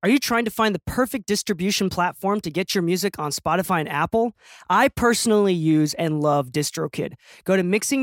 Are you trying to find the perfect distribution platform to get your music on Spotify and Apple? I personally use and love DistroKid. Go to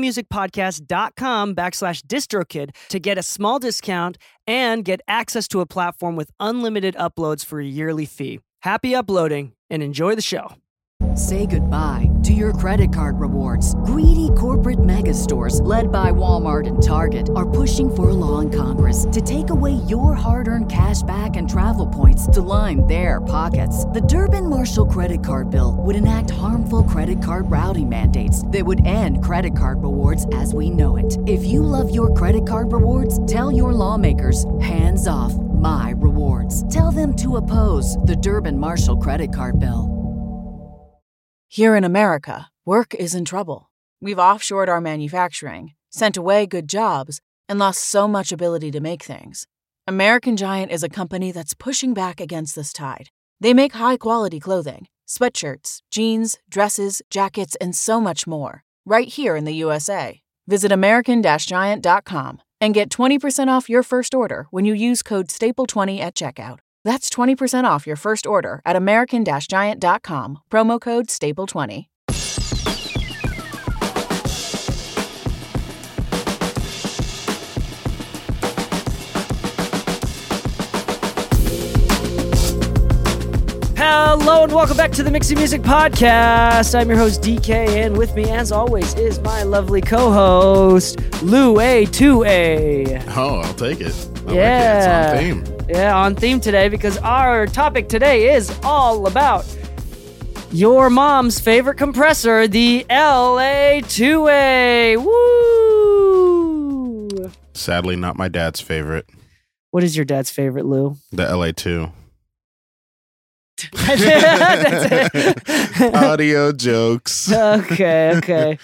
mixingmusicpodcast.com/DistroKid to get a small discount and get access to a platform with unlimited uploads for a yearly fee. Happy uploading and enjoy the show. Say goodbye to your credit card rewards. Greedy corporate mega stores, led by Walmart and Target, are pushing for a law in Congress to take away your hard-earned cash back and travel points to line their pockets. The Durbin-Marshall credit card bill would enact harmful credit card routing mandates that would end credit card rewards as we know it. If you love your credit card rewards, tell your lawmakers, hands off my rewards. Tell them to oppose the Durbin-Marshall credit card bill. Here in America, work is in trouble. We've offshored our manufacturing, sent away good jobs, and lost so much ability to make things. American Giant is a company that's pushing back against this tide. They make high-quality clothing, sweatshirts, jeans, dresses, jackets, and so much more, right here in the USA. Visit American-Giant.com and get 20% off your first order when you use code STAPLE20 at checkout. That's 20% off your first order at American-Giant.com, promo code STAPLE20. Hello and welcome back to the Mixing Music Podcast. I'm your host, DK, and with me, as always, is my lovely co-host, Lou A2A. Oh, I'll take it. I Yeah. like it. It's on theme. Yeah, on theme today because our topic today is all about your mom's favorite compressor, the LA2A. Woo! Sadly, not my dad's favorite. What is your dad's favorite, Lou? The LA2. That's it. Audio jokes. Okay.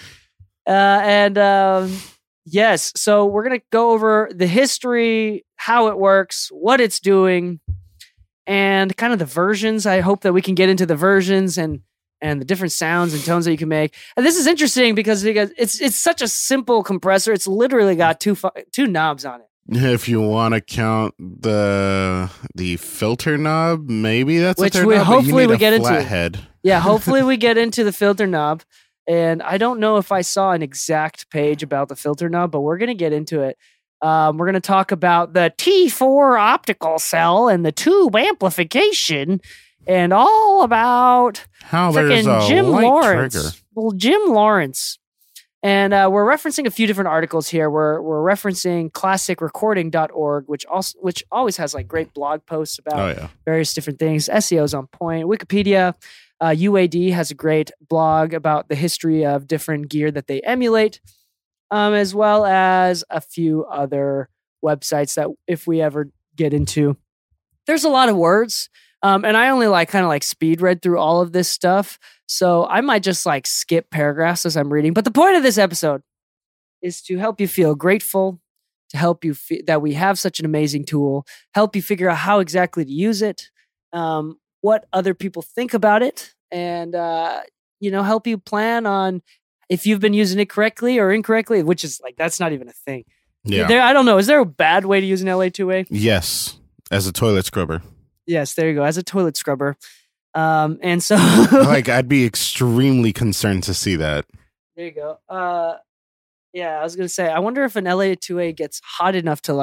Yes, so we're going to go over the history, how it works, what it's doing, and kind of the versions. I hope that we can get into the versions and the different sounds and tones that you can make. And this is interesting because it's such a simple compressor. It's literally got two knobs on it. If you want to count the filter knob, maybe that's Which a third we knob, hopefully we get into. Flathead. Yeah, hopefully we get into the filter knob. And I don't know if I saw an exact page about the filter knob, but we're going to get into it. We're going to talk about the T4 optical cell and the tube amplification and all about How there's a Jim light Lawrence. trigger. Well, Jim Lawrence. And we're referencing a few different articles here. We're referencing classicrecording.org, which always has like great blog posts about various different things. SEO's on point. Wikipedia. UAD has a great blog about the history of different gear that they emulate, as well as a few other websites that if we ever get into. There's a lot of words, and I only kind of speed read through all of this stuff, so I might just skip paragraphs as I'm reading. But the point of this episode is to help you feel grateful, to help you that we have such an amazing tool, help you figure out how exactly to use it, what other people think about it, and help you plan on if you've been using it correctly or incorrectly, which is that's not even a thing. Yeah. I don't know. Is there a bad way to use an LA2A? Yes, as a toilet scrubber. Yes, there you go. As a toilet scrubber. And so I'd be extremely concerned to see that. There you go. Yeah, I was going to say, I wonder if an LA2A gets hot enough to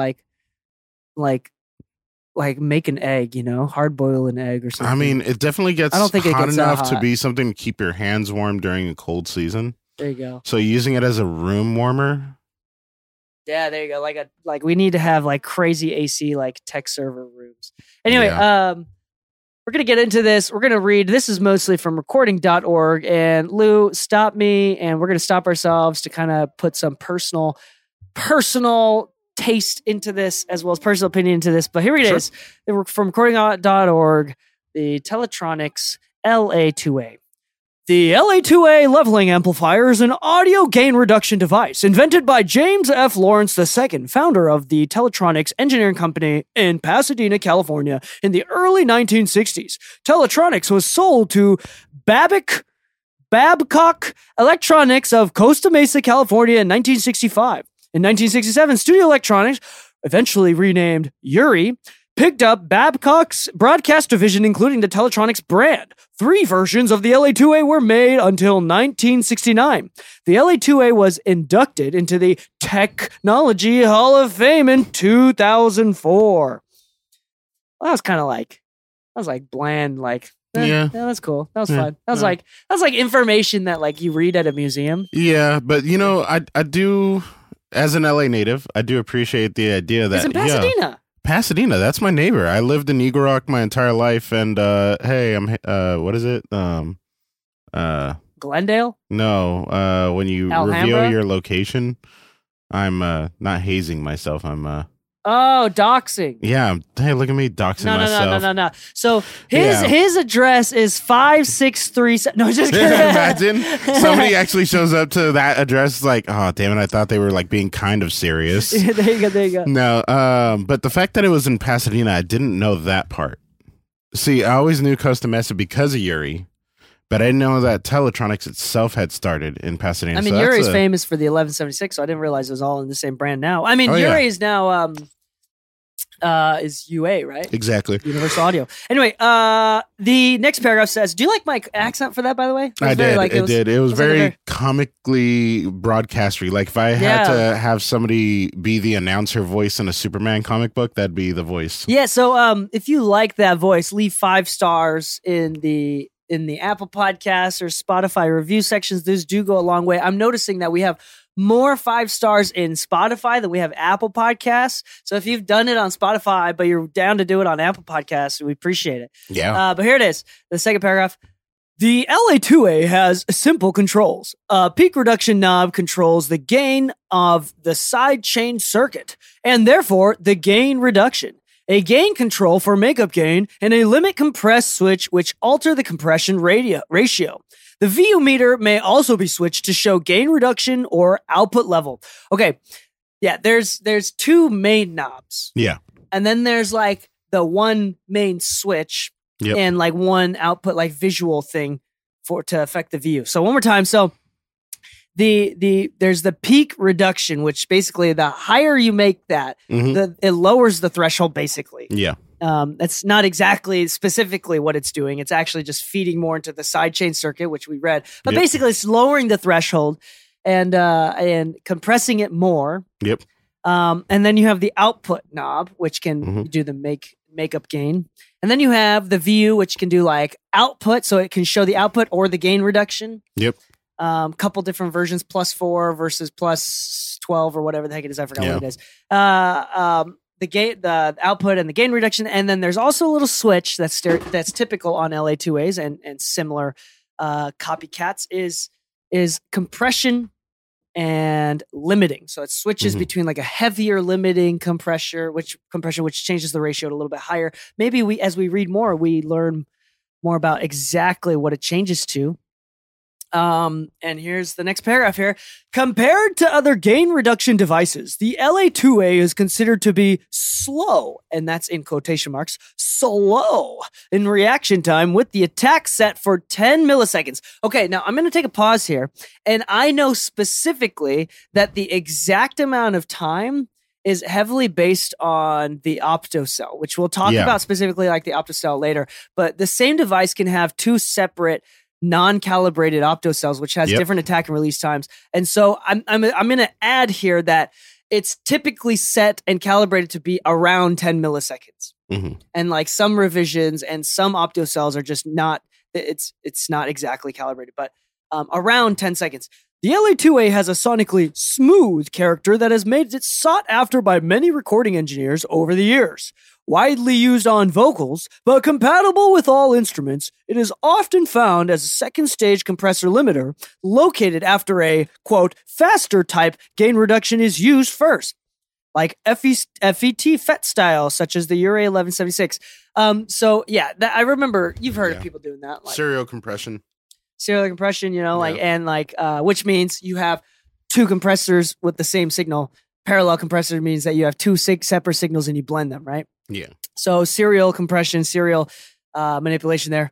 make an egg, hard boil an egg or something. I mean, it definitely gets I don't think it hot gets that enough to hot. be something to keep your hands warm during a cold season. There you go. So using it as a room warmer. Yeah, there you go. Like we need to have crazy AC tech server rooms. Anyway, we're going to get into this. We're going to read. This is mostly from recording.org. And Lou, stop me. And we're going to stop ourselves to kind of put some personal taste into this as well as personal opinion into this. But here it is. From recording.org, the Teletronics LA2A. The LA2A leveling amplifier is an audio gain reduction device invented by James F. Lawrence II, founder of the Teletronics Engineering Company in Pasadena, California, in the early 1960s. Teletronics was sold to Babcock Electronics of Costa Mesa, California in 1965. In 1967, Studio Electronics, eventually renamed Uri, picked up Babcock's broadcast division, including the Teletronics brand. 3 versions of the LA2A were made until 1969. The LA2A was inducted into the Technology Hall of Fame in 2004. Well, that was like bland, like, yeah, that's cool. That was fun. That was like information that like you read at a museum. Yeah, but you know, I do, as an LA native, I do appreciate the idea that it's in Pasadena. Yeah, Pasadena, that's my neighbor. I lived in Eagle Rock my entire life, and hey, I'm what is it? Glendale? No, when you Alhambra? reveal your location, I'm not hazing myself. I'm doxing. Yeah. Hey, look at me doxing myself. No. So his address is 5637. No, just kidding. Imagine somebody actually shows up to that address like, oh, damn it, I thought they were like being kind of serious. There you go. No, but the fact that it was in Pasadena, I didn't know that part. See, I always knew Costa Mesa because of Yuri, but I didn't know that Teletronics itself had started in Pasadena. I mean, Yuri's famous for the 1176, so I didn't realize it was all in the same brand now. I mean, Yuri is now is UA, right? Exactly. Universal Audio. Anyway, the next paragraph says, do you like my accent for that, by the way? I did. It was very comically broadcastery. Like if I had to have somebody be the announcer voice in a Superman comic book, that'd be the voice. Yeah, so if you like that voice, leave 5 stars in the Apple Podcasts or Spotify review sections. Those do go a long way. I'm noticing that we have more 5 stars in Spotify than we have Apple Podcasts. So if you've done it on Spotify, but you're down to do it on Apple Podcasts, we appreciate it. Yeah. But here it is. The second paragraph. The LA2A has simple controls. A peak reduction knob controls the gain of the side chain circuit, and therefore the gain reduction. A gain control for makeup gain, and a limit compress switch which alter the compression ratio. The VU meter may also be switched to show gain reduction or output level. Okay, yeah, there's 2 main knobs. Yeah. And then there's like the one main switch and like one output like visual thing to affect the VU. So one more time. So there's the peak reduction, which basically the higher you make that, it lowers the threshold basically. Yeah. That's not exactly specifically what it's doing. It's actually just feeding more into the sidechain circuit, which we read. But basically, it's lowering the threshold and compressing it more. Yep. And then you have the output knob, which can do the makeup gain. And then you have the VU, which can do like output, so it can show the output or the gain reduction. Yep. Couple different versions, +4 versus +12 or whatever the heck it is. I forgot what it is. The output and the gain reduction, and then there's also a little switch that's typical on LA2As and similar copycats is compression and limiting. So it switches between like a heavier limiting compression, which changes the ratio to a little bit higher. Maybe as we read more, we learn more about exactly what it changes to. And here's the next paragraph here. Compared to other gain reduction devices, the LA2A is considered to be slow, and that's in quotation marks, slow in reaction time with the attack set for 10 milliseconds. Okay, now I'm going to take a pause here, and I know specifically that the exact amount of time is heavily based on the optocell, which we'll talk about specifically like the optocell later, but the same device can have 2 separate non-calibrated optocells, which has different attack and release times. And so I'm going to add here that it's typically set and calibrated to be around 10 milliseconds. And like some revisions and some optocells are just not, it's not exactly calibrated, but around 10 seconds. The LA2A has a sonically smooth character that has made it sought after by many recording engineers over the years. Widely used on vocals, but compatible with all instruments, it is often found as a second-stage compressor limiter located after a, quote, faster type gain reduction is used first, like FET style, such as the Yuri 1176. So, yeah, I remember you've heard of people doing that. Like, serial compression, you know, which means you have 2 compressors with the same signal. Parallel compressor means that you have 2 separate signals and you blend them, right? Yeah. So serial compression, serial manipulation there.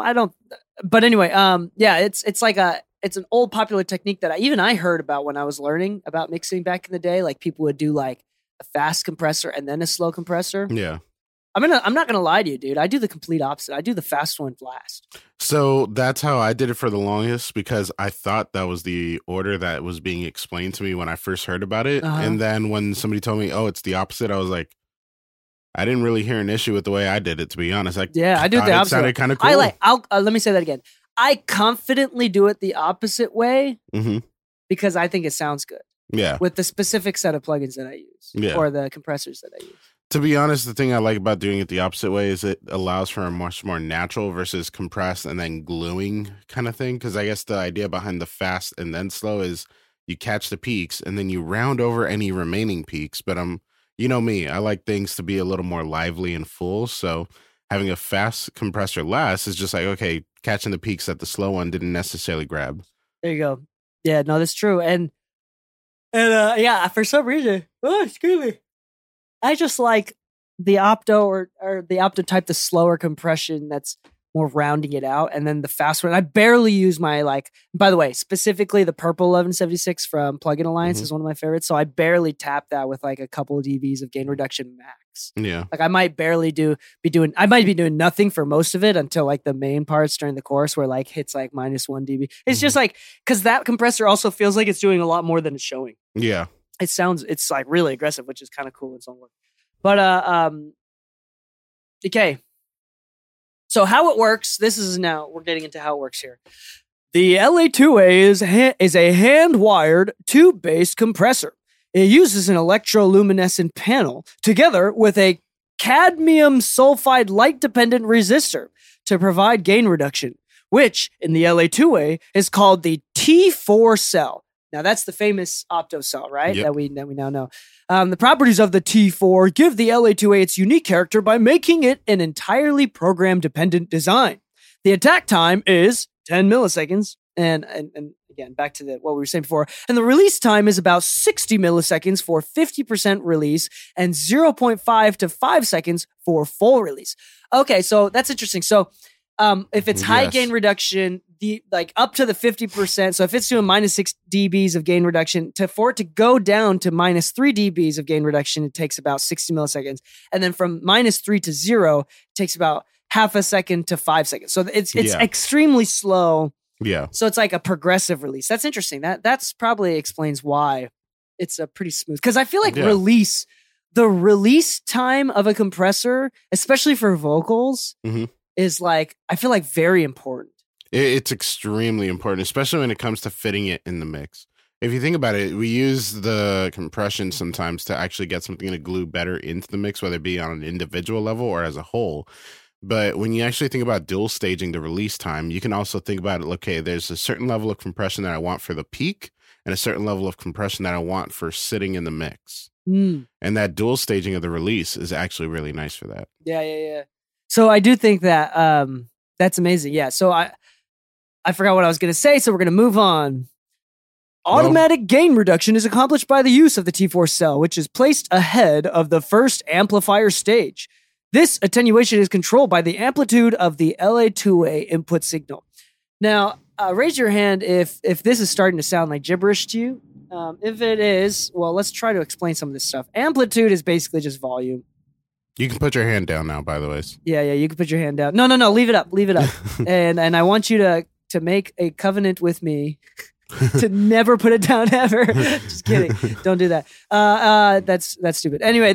But anyway, it's like it's an old popular technique that I heard about when I was learning about mixing back in the day. Like people would do like a fast compressor and then a slow compressor. Yeah. I'm not gonna lie to you, dude. I do the complete opposite. I do the fast one last. So that's how I did it for the longest, because I thought that was the order that was being explained to me when I first heard about it. And then when somebody told me, oh, it's the opposite, I was like, I didn't really hear an issue with the way I did it, to be honest. I do the opposite. It sounded kind of cool. Let me say that again. I confidently do it the opposite way because I think it sounds good. Yeah. With the specific set of plugins that I use or the compressors that I use. To be honest, the thing I like about doing it the opposite way is it allows for a much more natural versus compressed and then gluing kind of thing. Because I guess the idea behind the fast and then slow is you catch the peaks and then you round over any remaining peaks. But you know me, I like things to be a little more lively and full. So having a fast compressor last is just like, okay, catching the peaks that the slow one didn't necessarily grab. There you go. Yeah, no, that's true. And yeah, for some reason, excuse me, I just like the Opto or the Opto type, the slower compression that's more rounding it out. And then the fast one, I barely use my, by the way, specifically the purple 1176 from Plugin Alliance is one of my favorites. So I barely tap that with a couple of dBs of gain reduction max. Yeah. I might be doing nothing for most of it until the main parts during the chorus where hits minus 1 dB. It's just because that compressor also feels like it's doing a lot more than it's showing. Yeah. It's really aggressive, which is kind of cool in some way. But, okay. So how it works, we're getting into how it works here. The LA2A is a hand-wired tube-based compressor. It uses an electroluminescent panel together with a cadmium sulfide light-dependent resistor to provide gain reduction, which in the LA2A is called the T4 cell. Now, that's the famous Opto cell, right? Yep. That we now know. The properties of the T4 give the LA2A its unique character by making it an entirely program-dependent design. The attack time is 10 milliseconds, and again, back to what we were saying before, and the release time is about 60 milliseconds for 50% release and 0.5 to 5 seconds for full release. Okay, so that's interesting. So if it's high gain reduction, up to the 50%. So if it's doing minus 6 dBs of gain reduction, for it to go down to minus 3 dBs of gain reduction, it takes about 60 milliseconds. And then from minus 3 to 0, it takes about half a second to 5 seconds. So it's extremely slow. Yeah. So it's like a progressive release. That's interesting. That's probably explains why it's a pretty smooth. Because I feel like the release time of a compressor, especially for vocals, is I feel like very important. It's extremely important, especially when it comes to fitting it in the mix. If you think about it, we use the compression sometimes to actually get something to glue better into the mix, whether it be on an individual level or as a whole. But when you actually think about dual staging the release time, you can also think about it, okay, there's a certain level of compression that I want for the peak and a certain level of compression that I want for sitting in the mix. And that dual staging of the release is actually really nice for that. Yeah. So I do think that that's amazing. Yeah, so I forgot what I was going to say, so we're going to move on. Automatic gain reduction is accomplished by the use of the T4 cell, which is placed ahead of the first amplifier stage. This attenuation is controlled by the amplitude of the LA2A input signal. Now, raise your hand if this is starting to sound like gibberish to you. If it is, well, let's try to explain some of this stuff. Amplitude is basically just volume. You can put your hand down now, by the way. Yeah, you can put your hand down. No, leave it up. and I want you to make a covenant with me to never put it down ever. Just kidding. Don't do that. That's stupid. Anyway,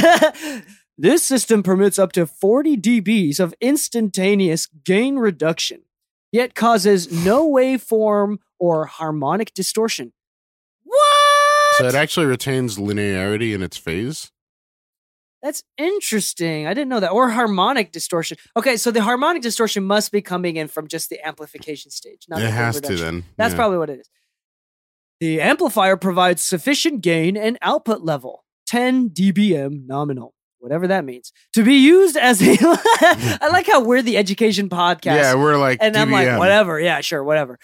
this system permits up to 40 dBs of instantaneous gain reduction, yet causes no waveform or harmonic distortion. What? So it actually retains linearity in its phase? That's interesting. I didn't know that. Or harmonic distortion. Okay, so the harmonic distortion must be coming in from just the amplification stage. Not it has to then. That's probably what it is. The amplifier provides sufficient gain and output level, 10 dBm nominal, whatever that means, to be used as a... I like how we're the education podcast. Yeah, we're like and DBM. I'm like, whatever. Yeah, sure, whatever.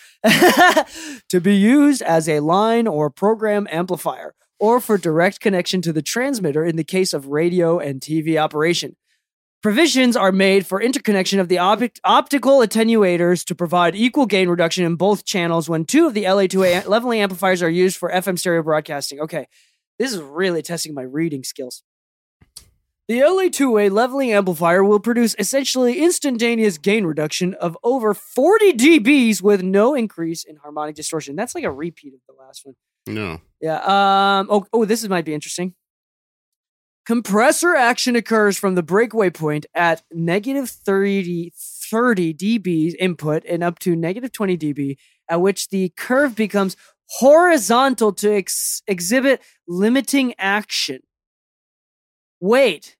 To be used as a line or program amplifier, or for direct connection to the transmitter in the case of radio and TV operation. Provisions are made for interconnection of the optical attenuators to provide equal gain reduction in both channels when two of the LA2A leveling amplifiers are used for FM stereo broadcasting. Okay, this is really testing my reading skills. The LA2A leveling amplifier will produce essentially instantaneous gain reduction of over 40 dBs with no increase in harmonic distortion. That's like a repeat of the last one. No. Yeah. This might be interesting. Compressor action occurs from the breakaway point at negative 30 dB input and up to negative 20 dB, at which the curve becomes horizontal to exhibit limiting action. Wait.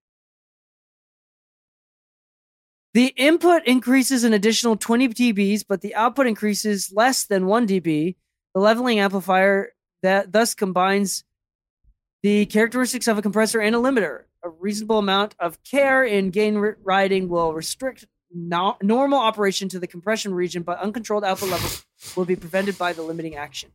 The input increases an additional 20 dBs, but the output increases less than 1 dB. The leveling amplifier that thus combines the characteristics of a compressor and a limiter. A reasonable amount of care in gain riding will restrict normal operation to the compression region, but uncontrolled output levels will be prevented by the limiting action.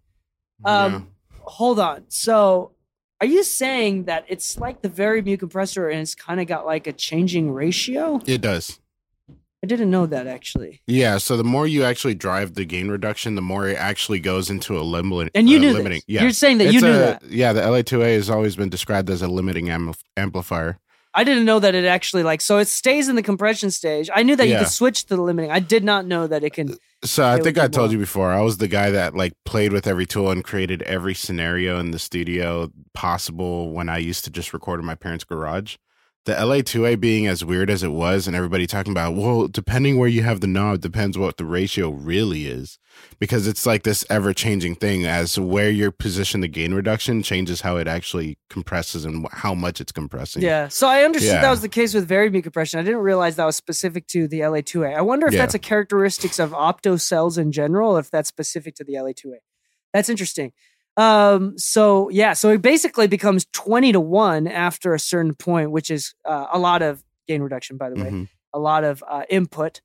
Hold on. So are you saying that it's like the Vari-Mu compressor and it's kind of got like a changing ratio? It does. I didn't know that, actually. Yeah, so the more you actually drive the gain reduction, the more it actually goes into a limiting. And you knew limiting. This. Yeah. You're saying that you knew that. Yeah, the LA2A has always been described as a limiting amplifier. I didn't know that it actually so it stays in the compression stage. I knew that you could switch to the limiting. I did not know that it can. So I think I told you before, I was the guy that played with every tool and created every scenario in the studio possible when I used to just record in my parents' garage. The LA2A being as weird as it was and everybody talking about, well, depending where you have the knob, depends what the ratio really is. Because it's like this ever-changing thing as where you position the gain reduction changes how it actually compresses and how much it's compressing. Yeah, so I understood that was the case with Vari-Mu compression. I didn't realize that was specific to the LA2A. I wonder if that's a characteristics of opto cells in general, or if that's specific to the LA2A. That's interesting. So it basically becomes 20-1 after a certain point, which is a lot of gain reduction, by the way, a lot of input.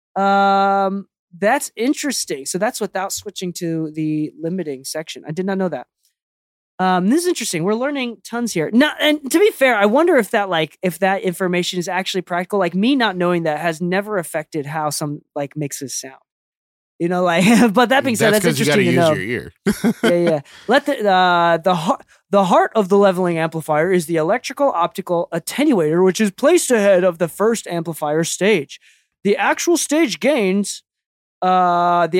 That's interesting. So that's without switching to the limiting section. I did not know that. This is interesting. We're learning tons here. Now, and to be fair, I wonder if that information is actually practical. Like, me not knowing that has never affected how some mixes sound. But that being said, that's interesting to know. You gotta use your ear. Yeah. Let the heart of the leveling amplifier is the electrical optical attenuator, which is placed ahead of the first amplifier stage. The actual stage gains, and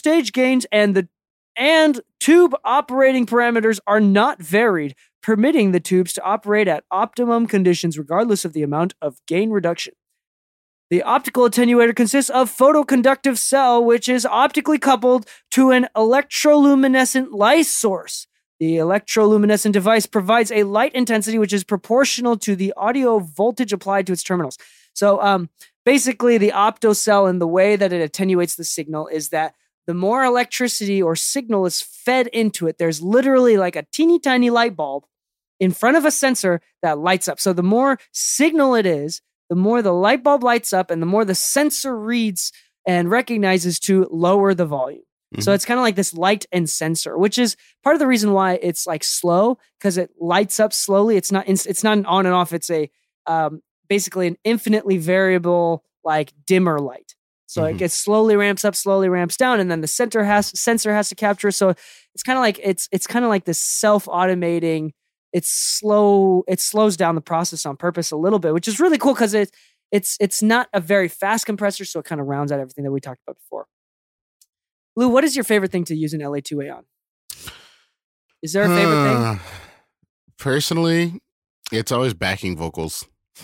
tube operating parameters are not varied, permitting the tubes to operate at optimum conditions regardless of the amount of gain reduction. The optical attenuator consists of photoconductive cell, which is optically coupled to an electroluminescent light source. The electroluminescent device provides a light intensity which is proportional to the audio voltage applied to its terminals. So basically, the opto cell and the way that it attenuates the signal is that the more electricity or signal is fed into it, there's literally like a teeny tiny light bulb in front of a sensor that lights up. So the more signal it is, the more the light bulb lights up and the more the sensor reads and recognizes to lower the volume. Mm-hmm. So it's kind of like this light and sensor, which is part of the reason why it's slow, because it lights up slowly. It's not an on and off. It's a basically an infinitely variable dimmer light. So it gets slowly ramps up, slowly ramps down, and then the sensor has to capture. So it's kind of like this self-automating. It slows down the process on purpose a little bit, which is really cool because it's not a very fast compressor, so it kind of rounds out everything that we talked about before. Lou, what is your favorite thing to use an LA2A on? Is there a favorite thing? Personally, it's always backing vocals.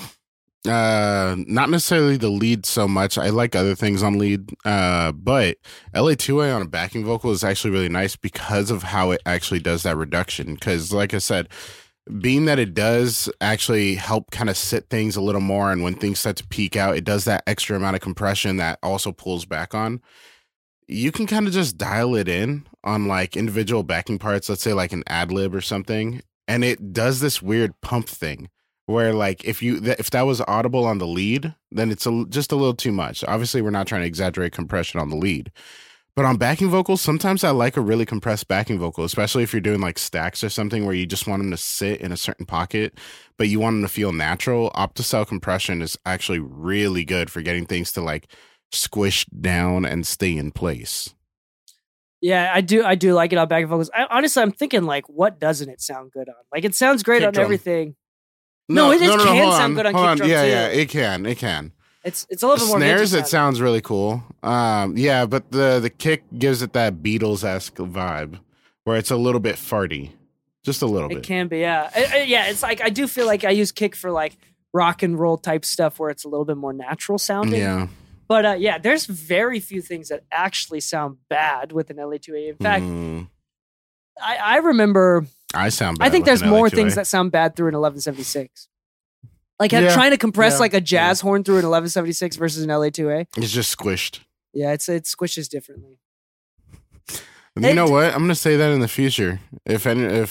Not necessarily the lead so much. I like other things on lead, but LA2A on a backing vocal is actually really nice because of how it actually does that reduction. Because like I said, being that it does actually help kind of sit things a little more, and when things start to peak out, it does that extra amount of compression that also pulls back on. You can kind of just dial it in on individual backing parts, let's say an ad lib or something, and it does this weird pump thing. Where if that was audible on the lead, then it's just a little too much. Obviously, we're not trying to exaggerate compression on the lead. But on backing vocals, sometimes I like a really compressed backing vocal, especially if you're doing stacks or something where you just want them to sit in a certain pocket, but you want them to feel natural. Optocell compression is actually really good for getting things to squish down and stay in place. Yeah, I do like it on backing vocals. Honestly, I'm thinking what doesn't it sound good on? It sounds great on everything. No, it can sound good on kick drum yeah, too. Yeah, it can. It's a little bit more snares. It sounds really cool. Yeah, but the kick gives it that Beatles-esque vibe, where it's a little bit farty, just a little bit. It can be, yeah. It's like I do feel like I use kick for like rock and roll type stuff where it's a little bit more natural sounding. Yeah. But there's very few things that actually sound bad with an LA2A. In fact, I remember. I sound bad. I think there's more things that sound bad through an 1176. Like trying to compress like a jazz horn through an 1176 versus an LA2A. It's just squished. Yeah, it squishes differently. And you know what? I'm gonna say that in the future. If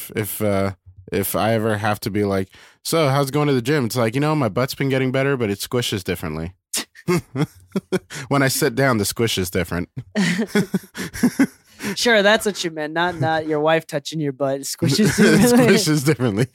I ever have to be like, so how's it going to the gym? It's like, my butt's been getting better, but it squishes differently. When I sit down, the squish is different. Sure, that's what you meant. Not your wife touching your butt. It squishes differently. Squishes differently.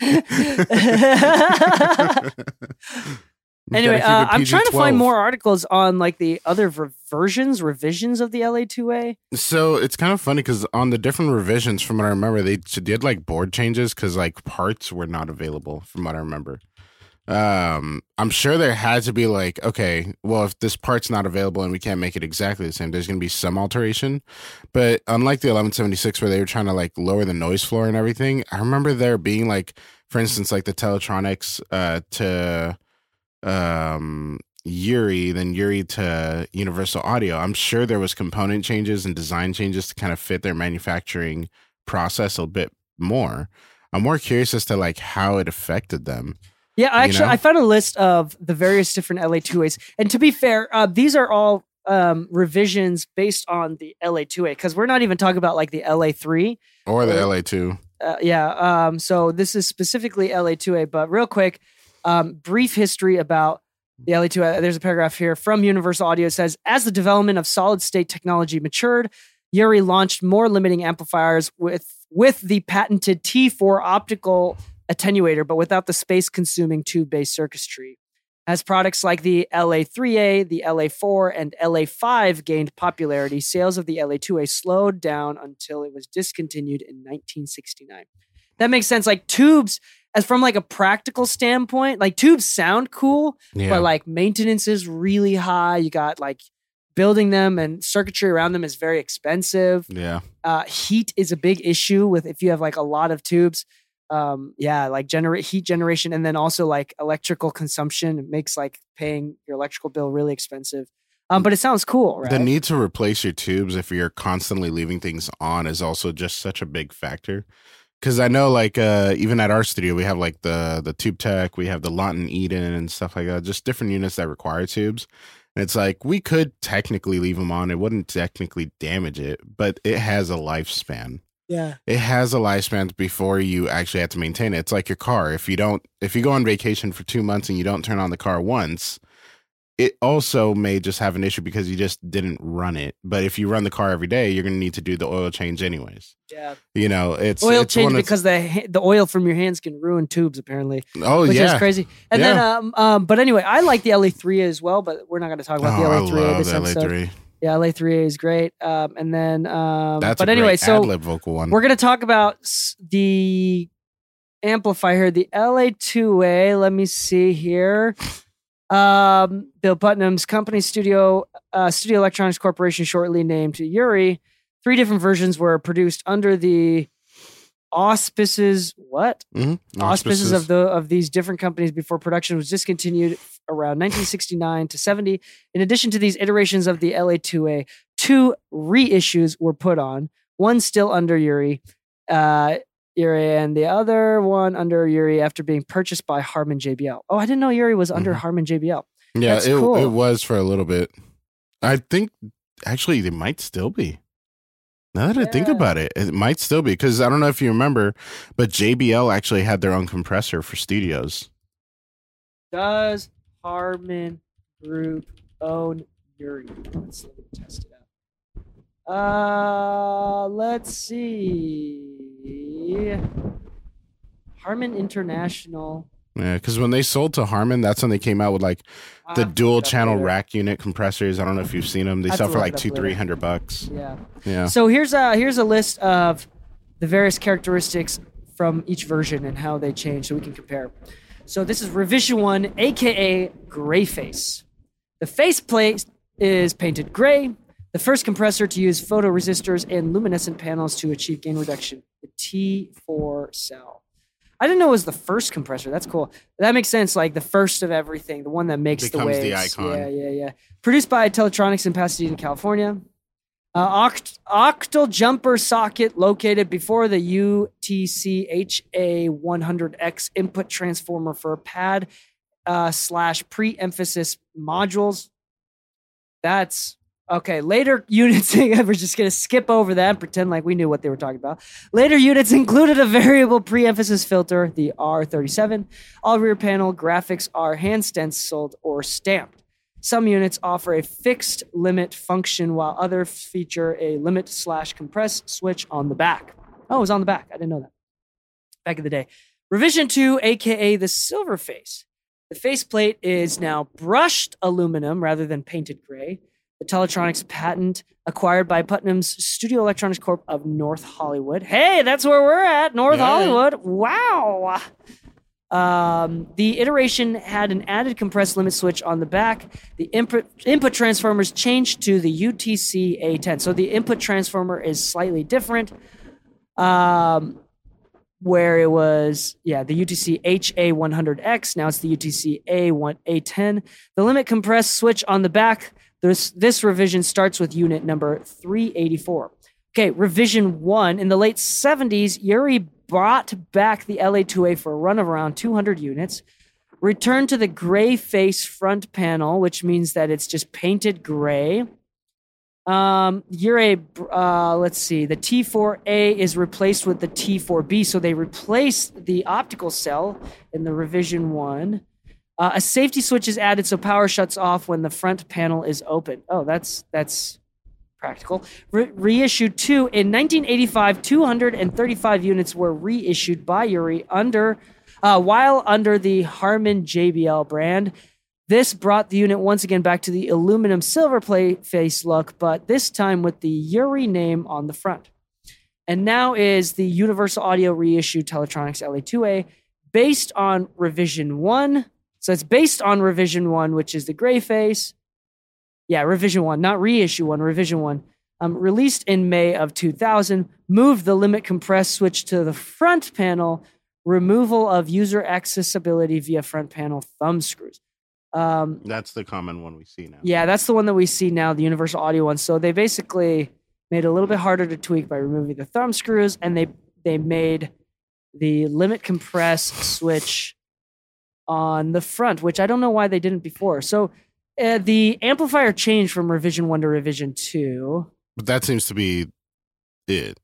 Anyway, I'm trying to find more articles on like the other revisions of the LA2A. So it's kind of funny because on the different revisions, from what I remember, they did like board changes because like parts were not available. From what I remember, I'm sure there had to be like, okay, well, if this part's not available and we can't make it exactly the same, there's going to be some alteration. But unlike the 1176 where they were trying to like lower the noise floor and everything, I remember there being like, for instance, like the Teletronics to Yuri, then Yuri to Universal Audio. I'm sure there was component changes and design changes to kind of fit their manufacturing process a bit more. I'm more curious as to like how it affected them. Yeah, actually, I found a list of the various different LA2As. And to be fair, these are all revisions based on the LA2A, because we're not even talking about like the LA3. Or the LA2. So this is specifically LA2A. But real quick, brief history about the LA2A. There's a paragraph here from Universal Audio. It says, as the development of solid-state technology matured, Yuri launched more limiting amplifiers with the patented T4 optical attenuator, but without the space-consuming tube-based circuitry. As products like the LA3A, the LA4, and LA5 gained popularity, sales of the LA2A slowed down until it was discontinued in 1969. That makes sense. Like tubes, as from like a practical standpoint, like tubes sound cool, but like maintenance is really high. You got like building them and circuitry around them is very expensive. Yeah. Heat is a big issue with if you have like a lot of tubes. Like heat generation, and then also like electrical consumption. It makes like paying your electrical bill really expensive. But it sounds cool, right? The need to replace your tubes if you're constantly leaving things on is also just such a big factor. Because I know, like, even at our studio, we have like the Tube Tech, we have the Lawton Eden and stuff like that. Just different units that require tubes. And it's like we could technically leave them on; it wouldn't technically damage it, but it has a lifespan. Yeah. It has a lifespan before you actually have to maintain it. It's like your car. If you go on vacation for 2 months and you don't turn on the car once, it also may just have an issue because you just didn't run it. But if you run the car every day, you're going to need to do the oil change anyways. Yeah. It's oil change because the oil from your hands can ruin tubes apparently. Oh, which is crazy. And then but anyway, I like the LA3A as well, but we're not going to talk about the LA3A this episode. LA3. Yeah, LA3A is great. And then, that's but a anyway, great so ad-lib vocal one. We're going to talk about the amplifier, the LA2A. Let me see here. Bill Putnam's company Studio Electronics Corporation, shortly named Yuri. 3 different versions were produced under the auspices. What? Mm-hmm. Auspices of these different companies before production was discontinued around 1969 to 70. In addition to these iterations of the LA2A, 2 reissues were put on. One still under Yuri, and the other one under Yuri after being purchased by Harman JBL. Oh, I didn't know Yuri was under Harman JBL. Yeah, it was for a little bit. I think actually they might still be. Now that I think about it, it might still be, because I don't know if you remember, but JBL actually had their own compressor for studios. Does Harman Group own Yuri? Let's test it out. Let's see. Harman International. Yeah, because when they sold to Harman, that's when they came out with like the dual channel rack unit compressors. I don't know if you've seen them. They sell for like $200-$300. Yeah. So here's a list of the various characteristics from each version and how they change, so we can compare. So this is revision 1, aka gray face. The faceplate is painted gray. The first compressor to use photoresistors and luminescent panels to achieve gain reduction. The T4 cell. I didn't know it was the first compressor. That's cool. That makes sense. Like the first of everything, the one that makes the waves. The icon. Yeah. Produced by Teletronics in Pasadena, California. Octal jumper socket located before the UTC HA100X input transformer for pad / pre-emphasis modules. That's okay. Later units, we're just going to skip over that and pretend like we knew what they were talking about. Later units included a variable pre-emphasis filter, the R37. All rear panel graphics are hand stenciled or stamped. Some units offer a fixed limit function, while others feature a limit / compress switch on the back. Oh, it was on the back. I didn't know that. Back in the day. Revision 2, aka the silver face. The faceplate is now brushed aluminum rather than painted gray. The Teletronics patent acquired by Putnam's Studio Electronics Corp of North Hollywood. Hey, that's where we're at, North Hollywood. Wow. The iteration had an added compressed limit switch on the back. The input transformers changed to the UTC A10. So the input transformer is slightly different. Where it was, the UTC HA100X. Now it's the UTC A10. The limit compressed switch on the back. This revision starts with unit number 384. Okay, revision 1. In the late 70s, Yuri brought back the LA2A for a run of around 200 units, returned to the gray face front panel, which means that it's just painted gray. Yuri, let's see, the T4A is replaced with the T4B, so they replaced the optical cell in the revision 1. A safety switch is added so power shuts off when the front panel is open. Oh, that's practical. Reissued 2. In 1985, 235 units were reissued by Yuri while under the Harman JBL brand. This brought the unit once again back to the aluminum silver plate face look, but this time with the Yuri name on the front. And now is the Universal Audio reissued Teletronics LA2A based on revision 1. So it's based on revision 1, which is the gray face. Yeah, revision 1, not reissue 1, revision 1. Released in May of 2000, moved the limit compress switch to the front panel, removal of user accessibility via front panel thumb screws. That's the common one we see now. Yeah, that's the one that we see now, the Universal Audio one. So they basically made it a little bit harder to tweak by removing the thumb screws, and they made the limit compress switch on the front, which I don't know why they didn't before. So the amplifier changed from revision 1 to revision 2. But that seems to be it.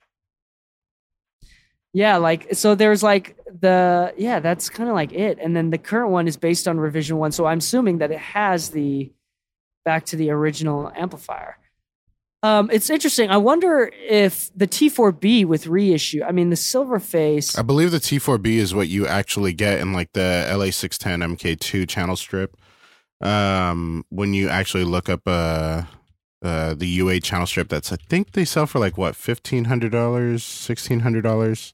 Yeah, so there's that's kind of like it. And then the current one is based on revision 1. So I'm assuming that it has the back to the original amplifier. It's interesting. I wonder if the T4B with reissue, I mean, the silver face. I believe the T4B is what you actually get in like the LA610 MK2 channel strip. When you actually look up the UA channel strip, I think they sell for like what, $1,500, $1,600.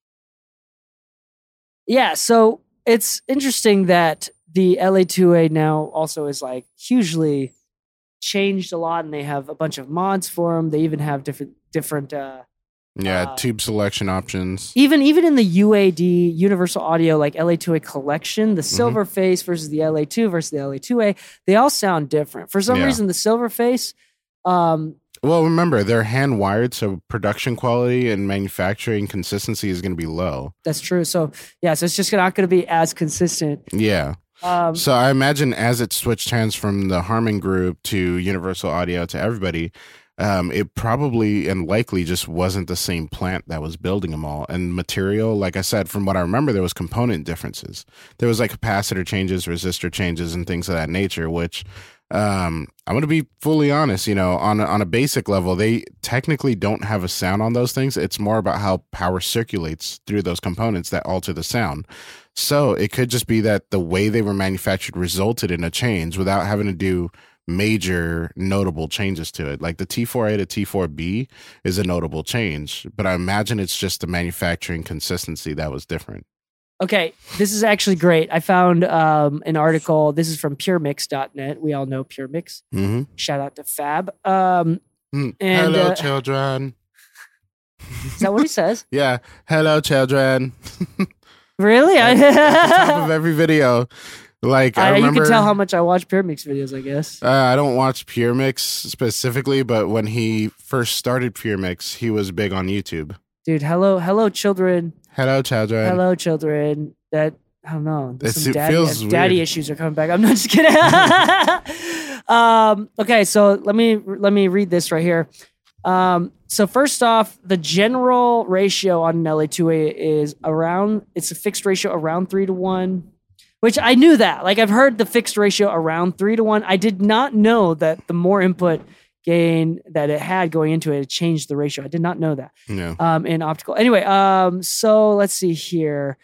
Yeah, so it's interesting that the LA2A now also is like hugely changed a lot, and they have a bunch of mods for them. They even have different tube selection options. Even in the UAD Universal Audio like LA2A collection, the silver face versus the LA2 versus the LA2A, they all sound different. For some reason, the silver face. Well, remember, they're hand wired, so production quality and manufacturing consistency is going to be low. That's true. So so it's just not going to be as consistent. Yeah. So I imagine as it switched hands from the Harman Group to Universal Audio to everybody, it probably and likely just wasn't the same plant that was building them all. And material, like I said, from what I remember, there was component differences. There was like capacitor changes, resistor changes, and things of that nature, which I'm going to be fully honest, on a basic level, they technically don't have a sound on those things. It's more about how power circulates through those components that alter the sound. So it could just be that the way they were manufactured resulted in a change without having to do major notable changes to it. Like the T4A to T4B is a notable change, but I imagine it's just the manufacturing consistency that was different. Okay, this is actually great. I found an article. This is from puremix.net. We all know PureMix. Mm-hmm. Shout out to Fab. Hello, children. Is that what he says? Yeah. Hello, children. Really? At the top of every video. Like I remember, you can tell how much I watch PureMix videos, I guess. I don't watch PureMix specifically, but when he first started PureMix, he was big on YouTube. Dude, hello, children. Hello, children. Hello, children. That, I don't know. Some daddy issues are coming back. I'm not just kidding. Okay, so let me read this right here. So first off, the general ratio on an LA2A is it's a fixed ratio around 3-to-1, which I knew that. Like I've heard the fixed ratio around 3-to-1. I did not know that the more input gain that it had going into it changed the ratio. I did not know that. No. In optical. Anyway, so let's see here.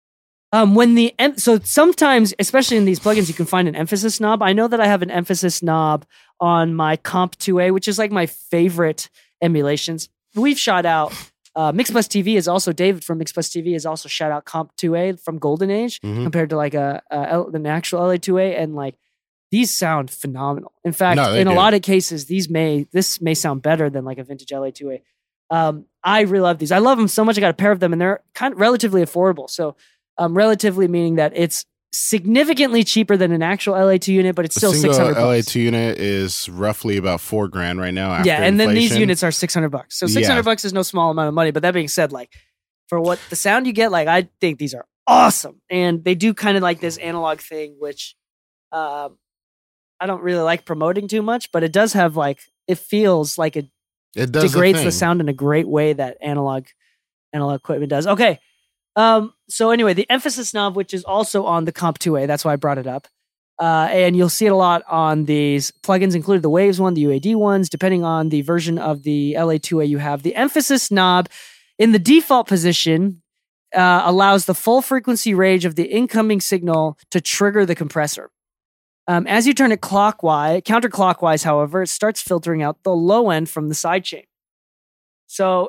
So sometimes, especially in these plugins, you can find an emphasis knob. I know that I have an emphasis knob on my Comp 2A, which is like my favorite emulations. We've shot out MixBus TV is also, David from MixBus TV is also shout out Comp 2A from Golden Age compared to like an actual LA2A, and like these sound phenomenal. In fact, in a lot of cases, this may sound better than like a vintage LA2A. I really love these. I love them so much. I got a pair of them, and they're kind of relatively affordable. So, relatively meaning that it's significantly cheaper than an actual LA2 unit, but it's still $600. LA2 unit is roughly about $4,000 right now. After and then inflation. These units are $600. So $600 is no small amount of money. But that being said, like for what the sound you get, like I think these are awesome, and they do kind of like this analog thing, which I don't really like promoting too much, but it does have like it feels like it degrades the sound in a great way that analog equipment does. Okay. So anyway, the emphasis knob, which is also on the Comp 2A, that's why I brought it up. And you'll see it a lot on these plugins, including the Waves one, the UAD ones, depending on the version of the LA2A you have. The emphasis knob in the default position allows the full frequency range of the incoming signal to trigger the compressor. As you turn it counterclockwise, however, it starts filtering out the low end from the sidechain. So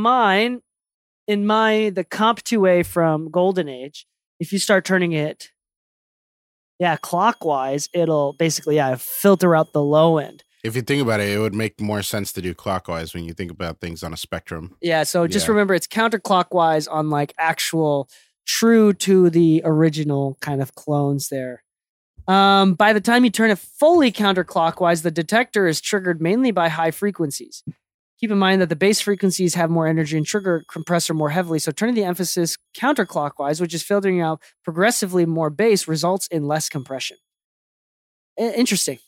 the Comp 2A from Golden Age, if you start turning it, clockwise, it'll basically, filter out the low end. If you think about it, it would make more sense to do clockwise when you think about things on a spectrum. Yeah, so just remember it's counterclockwise on like actual true to the original kind of clones there. By the time you turn it fully counterclockwise, the detector is triggered mainly by high frequencies. Keep in mind that the bass frequencies have more energy and trigger compressor more heavily, so turning the emphasis counterclockwise, which is filtering out progressively more bass, results in less compression. Interesting.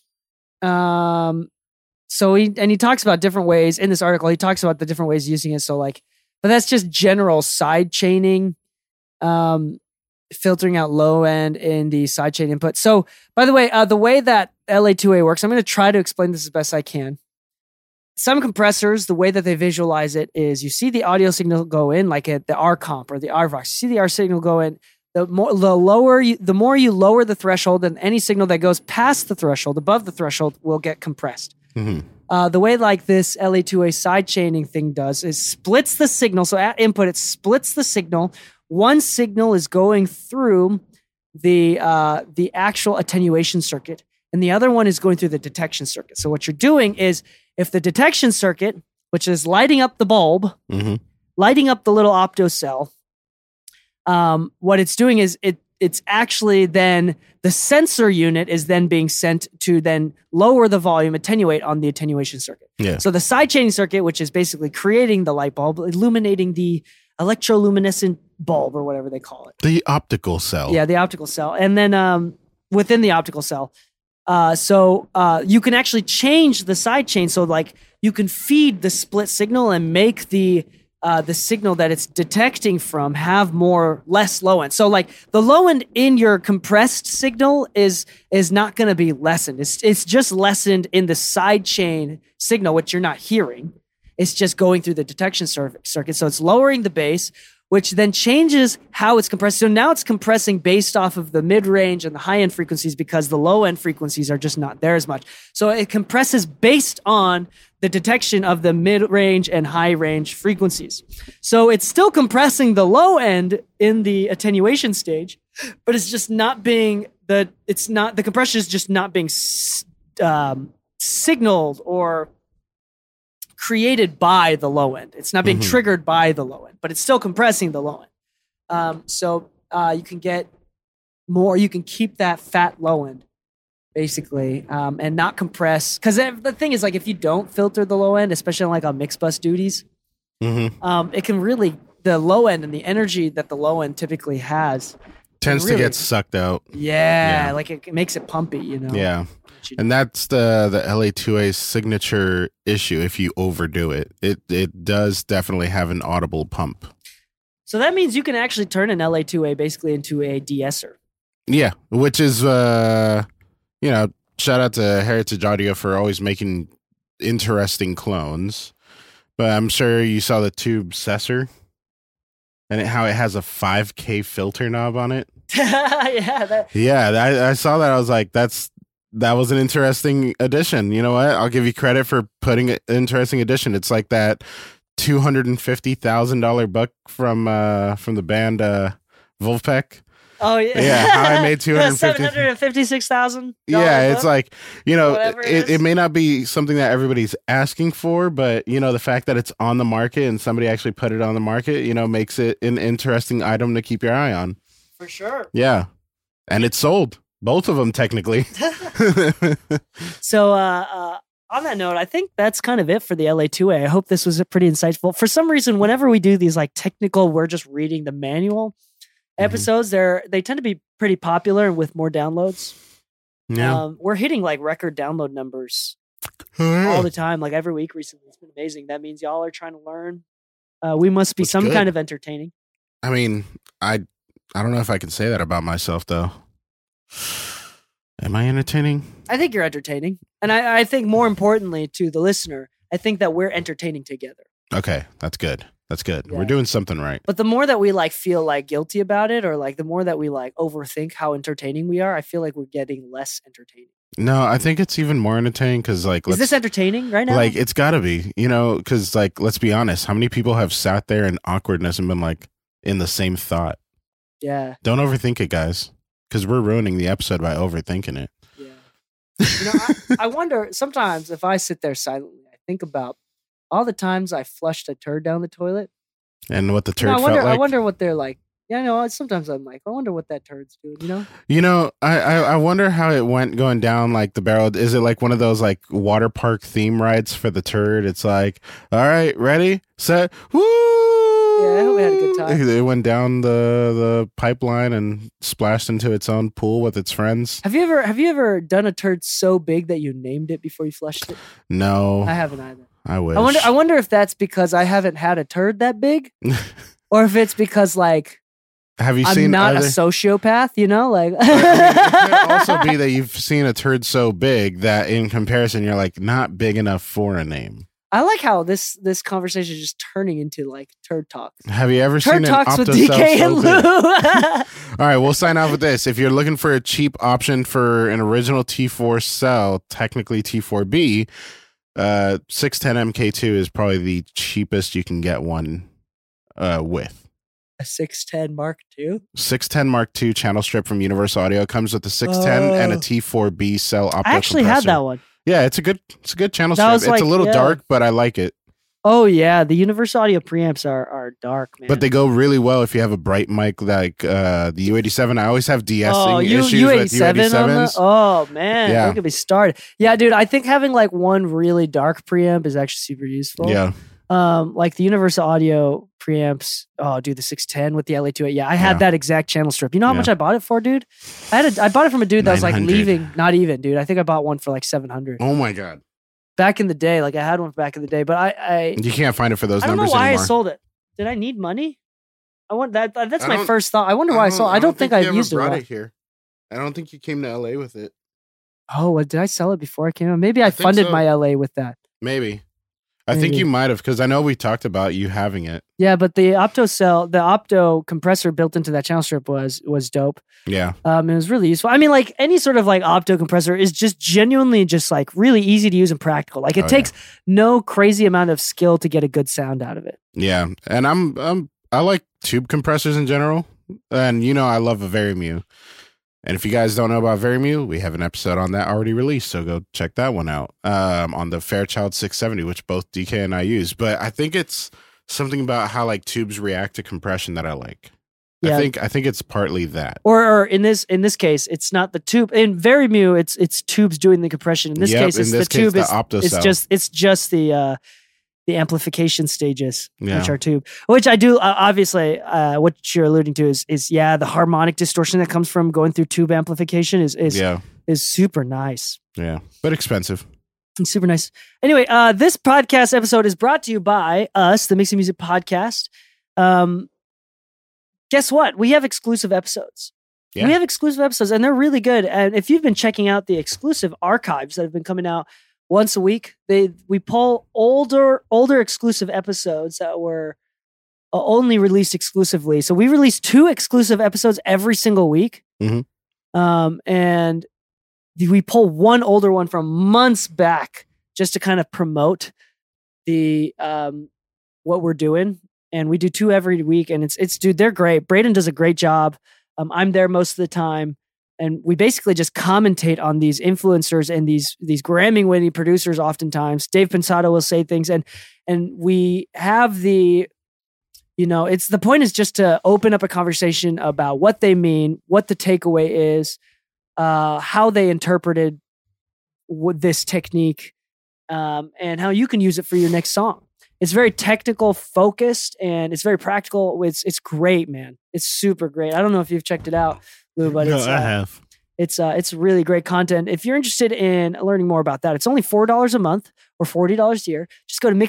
So he talks about different ways in this article. He talks about the different ways using it. So like, but that's just general side chaining, filtering out low end in the sidechain input. So by the way, the way that LA2A works, I'm going to try to explain this as best I can. Some compressors, the way that they visualize it is you see the audio signal go in, like at the R comp or the RVox. You see the R signal go in. The more you lower the threshold, and any signal that goes past the threshold, above the threshold, will get compressed. Mm-hmm. The way like this LA2A sidechaining thing does is splits the signal. So at input, it splits the signal. One signal is going through the actual attenuation circuit, and the other one is going through the detection circuit. So what you're doing is, if the detection circuit, which is lighting up the bulb, lighting up the little opto cell, what it's doing is it's actually then the sensor unit is then being sent to then lower the volume, attenuate on the attenuation circuit. Yeah. So the sidechaining circuit, which is basically creating the light bulb, illuminating the electroluminescent bulb or whatever they call it. The optical cell. Yeah, the optical cell. And then within the optical cell, so you can actually change the sidechain. So like you can feed the split signal and make the signal that it's detecting from have less low end. So like the low end in your compressed signal is not going to be lessened. It's just lessened in the sidechain signal, which you're not hearing. It's just going through the detection circuit. So it's lowering the bass, which then changes how it's compressed. So now it's compressing based off of the mid-range and the high-end frequencies because the low-end frequencies are just not there as much. So it compresses based on the detection of the mid-range and high-range frequencies. So it's still compressing the low end in the attenuation stage, but it's just not being the compression is just not being signaled or created by the low end. It's not being triggered by the low end, but it's still compressing the low end. So you can get more, you can keep that fat low end basically, and not compress. Because the thing is, like, if you don't filter the low end, especially like on mix bus duties, it can really, the low end and the energy that the low end typically has tends to get sucked out. Yeah, like it makes it pumpy, you know? Yeah. And that's the LA2A's signature issue. If you overdo it, it does definitely have an audible pump. So that means you can actually turn an LA2A basically into a de-esser. Yeah, which is, shout out to Heritage Audio for always making interesting clones. But I'm sure you saw the Tube Sessor and how it has a 5K filter knob on it. I saw that. I was like, that was an interesting addition. You know what? I'll give you credit for putting an interesting addition. It's like that $250,000 buck from the band Wolfpack. Oh yeah, yeah. How I made $756,000. Yeah, it's like, it may not be something that everybody's asking for, but the fact that it's on the market and somebody actually put it on the market, makes it an interesting item to keep your eye on. For sure. Yeah, and it's sold. Both of them, technically. So, on that note, I think that's kind of it for the LA2A. I hope this was pretty insightful. For some reason, whenever we do these like technical, we're just reading the manual episodes, they tend to be pretty popular and with more downloads. Yeah. We're hitting like record download numbers all the time, like every week recently. It's been amazing. That means y'all are trying to learn. We must be some kind of entertaining. I mean, I don't know if I can say that about myself, though. Am I entertaining? I think you're entertaining. And I think more importantly to the listener, I think that we're entertaining together. Okay, that's good. That's good. Yeah. We're doing something right. But the more that we like feel like guilty about it, or like the more that we like overthink how entertaining we are, I feel like we're getting less entertaining. No, I think it's even more entertaining because like... Is this entertaining right now? Like, it's gotta be, because like, let's be honest, how many people have sat there in awkwardness and been like in the same thought? Yeah. Don't overthink it, guys. Because we're ruining the episode by overthinking it. Yeah. I wonder, sometimes if I sit there silently, I think about all the times I flushed a turd down the toilet. And what the turd felt like. I wonder what they're like. Yeah, sometimes I'm like, I wonder what that turd's doing, I wonder how it went going down like the barrel. Is it like one of those like water park theme rides for the turd? It's like, all right, ready, set, woo! Yeah, I hope we had a good time. It went down the pipeline and splashed into its own pool with its friends. Have you ever done a turd so big that you named it before you flushed it? No. I haven't either. I wish. I wonder if that's because I haven't had a turd that big, or if it's because like I'm not a sociopath, like. It could also be that you've seen a turd so big that in comparison you're like not big enough for a name. I like how this conversation is just turning into like turd talk. Have you ever seen an talks with Optocell DK and Lou? All right, we'll sign off with this. If you're looking for a cheap option for an original T4 cell, technically T4B, 610 MK2 is probably the cheapest you can get one with. A 610 Mark II? 610 Mark II channel strip from Universal Audio comes with a 610 and a T4B cell opto I actually compressor. had that one. Yeah, it's a good channel strip. It's a little dark, but I like it. Oh yeah, the Universal Audio preamps are dark, man. But they go really well if you have a bright mic like the U87. I always have de-essing issues U87 with U87s. Oh man, don't get me started. Yeah, dude, I think having like one really dark preamp is actually super useful. Yeah. Like the Universal Audio preamps. Oh, dude, the 610 with the LA2A. Yeah, I had that exact channel strip. You know how much I bought it for, dude? I bought it from a dude that was like leaving. Not even, dude. I think I bought one for like $700. Oh my god. Back in the day, like I had one back in the day, but I you can't find it for those numbers anymore. I don't know why anymore. I sold it. Did I need money? I want that. That's my first thought. I wonder why I sold. I don't think I used it here. I don't think you came to LA with it. Oh, did I sell it before I came out? Maybe I funded my LA with that. Maybe. I think you might have, because I know we talked about you having it. Yeah, but the opto compressor built into that channel strip was dope. Yeah. It was really useful. I mean, like any sort of like opto compressor is just genuinely just like really easy to use and practical. Like it takes no crazy amount of skill to get a good sound out of it. Yeah. And I like tube compressors in general. And I love a Verimue. And if you guys don't know about Verimue, we have an episode on that already released, so go check that one out on the Fairchild 670, which both DK and I use. But I think it's something about how like tubes react to compression that I like. Yeah. I think it's partly that. Or in this case, it's not the tube. In Verimue, it's tubes doing the compression. In this case, it's the tube. It's just the amplification stages, which are tube, which I do obviously what you're alluding to is the harmonic distortion that comes from going through tube amplification is super nice. Yeah, but expensive. And super nice. Anyway, this podcast episode is brought to you by us, the Mixing Music Podcast. Guess what? We have exclusive episodes. Yeah. We have exclusive episodes, and they're really good. And if you've been checking out the exclusive archives that have been coming out once a week, we pull older exclusive episodes that were only released exclusively. So we release 2 exclusive episodes every single week. Mm-hmm. And we pull one older one from months back just to kind of promote the what we're doing. And we do 2 every week, and it's dude, they're great. Braden does a great job. I'm there most of the time. And we basically just commentate on these influencers and these Grammy-winning producers oftentimes. Dave Pensado will say things, and we have the point is just to open up a conversation about what they mean, what the takeaway is, how they interpreted this technique, and how you can use it for your next song. It's very technical focused, and it's very practical. It's great, man. It's super great. I don't know if you've checked it out, Lou, but I have. It's really great content. If you're interested in learning more about that, it's only $4 a month or $40 a year. Just go to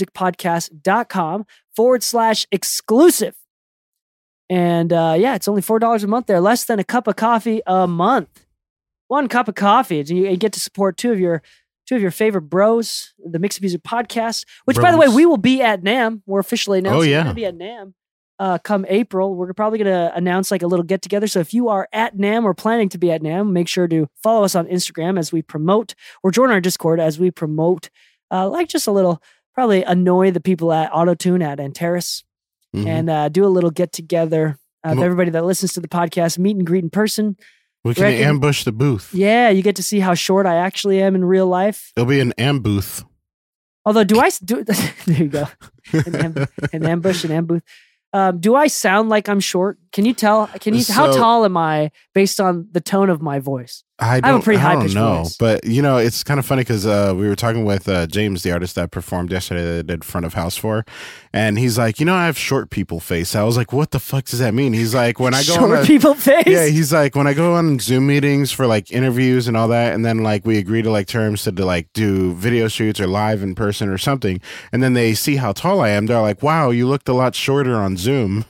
mixingmusicpodcast.com/exclusive. And it's only $4 a month there, less than a cup of coffee a month. 1 cup of coffee. And you get to support two of your favorite bros, the Mixing Music Podcast, which, by the way, we will be at NAMM. We're officially announcing we're going to be at NAMM come April. We're probably going to announce like a little get-together. So if you are at NAMM or planning to be at NAMM, make sure to follow us on Instagram as we promote, or join our Discord as we promote, just a little, probably annoy the people at Auto-Tune at Antares, and do a little get-together of everybody that listens to the podcast, meet and greet in person. We can ambush the booth. Yeah, you get to see how short I actually am in real life. It'll be an ambooth. Although, there you go. An ambush, an ambooth. Do I sound like I'm short? Can you tell? How tall am I based on the tone of my voice? I have a pretty high-pitched voice. But, it's kind of funny because we were talking with James, the artist that performed yesterday that I did front of house for, and he's like, I have short people face. I was like, what the fuck does that mean? He's like, when I go short people face? Yeah, he's like, when I go on Zoom meetings for like interviews and all that, and then like we agree to like terms to like do video shoots or live in person or something, and then they see how tall I am, they're like, wow, you looked a lot shorter on Zoom.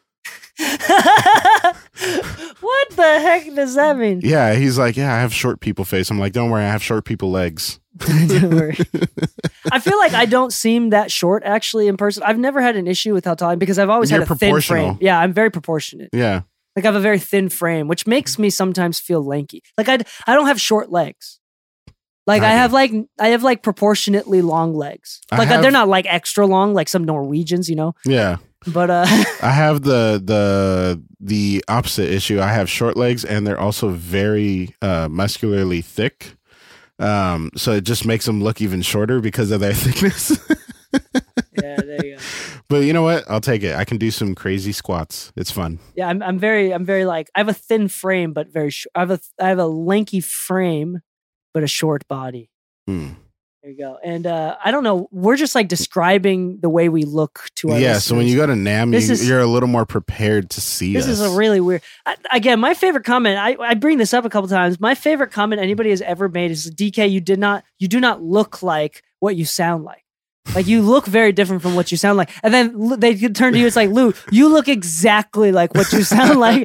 What the heck does that mean? Yeah, he's like, I have short people face. I'm like, don't worry, I have short people legs. Don't worry. I feel like I don't seem that short actually in person. I've never had an issue with how tall I am because I've always had a thin frame. Yeah, I'm very proportionate. Yeah. Like I have a very thin frame, which makes me sometimes feel lanky. Like I don't have short legs. Like I have like proportionately long legs. Like they're not like extra long like some Norwegians, Yeah. But I have the opposite issue. I have short legs, and they're also very muscularly thick. So it just makes them look even shorter because of their thickness. Yeah, there you go. But you know what? I'll take it. I can do some crazy squats. It's fun. Yeah, I'm very like I have a thin frame, but very short. I have a lanky frame, but a short body. There you go. And I don't know. We're just like describing the way we look to our listeners. So when you go to NAMM, you're a little more prepared to see us. This is a really weird. Again, my favorite comment. I bring this up a couple times. My favorite comment anybody has ever made is, "DK, you do not look like what you sound like. Like you look very different from what you sound like." And then they turn to you. It's like, "Lou, you look exactly like what you sound like."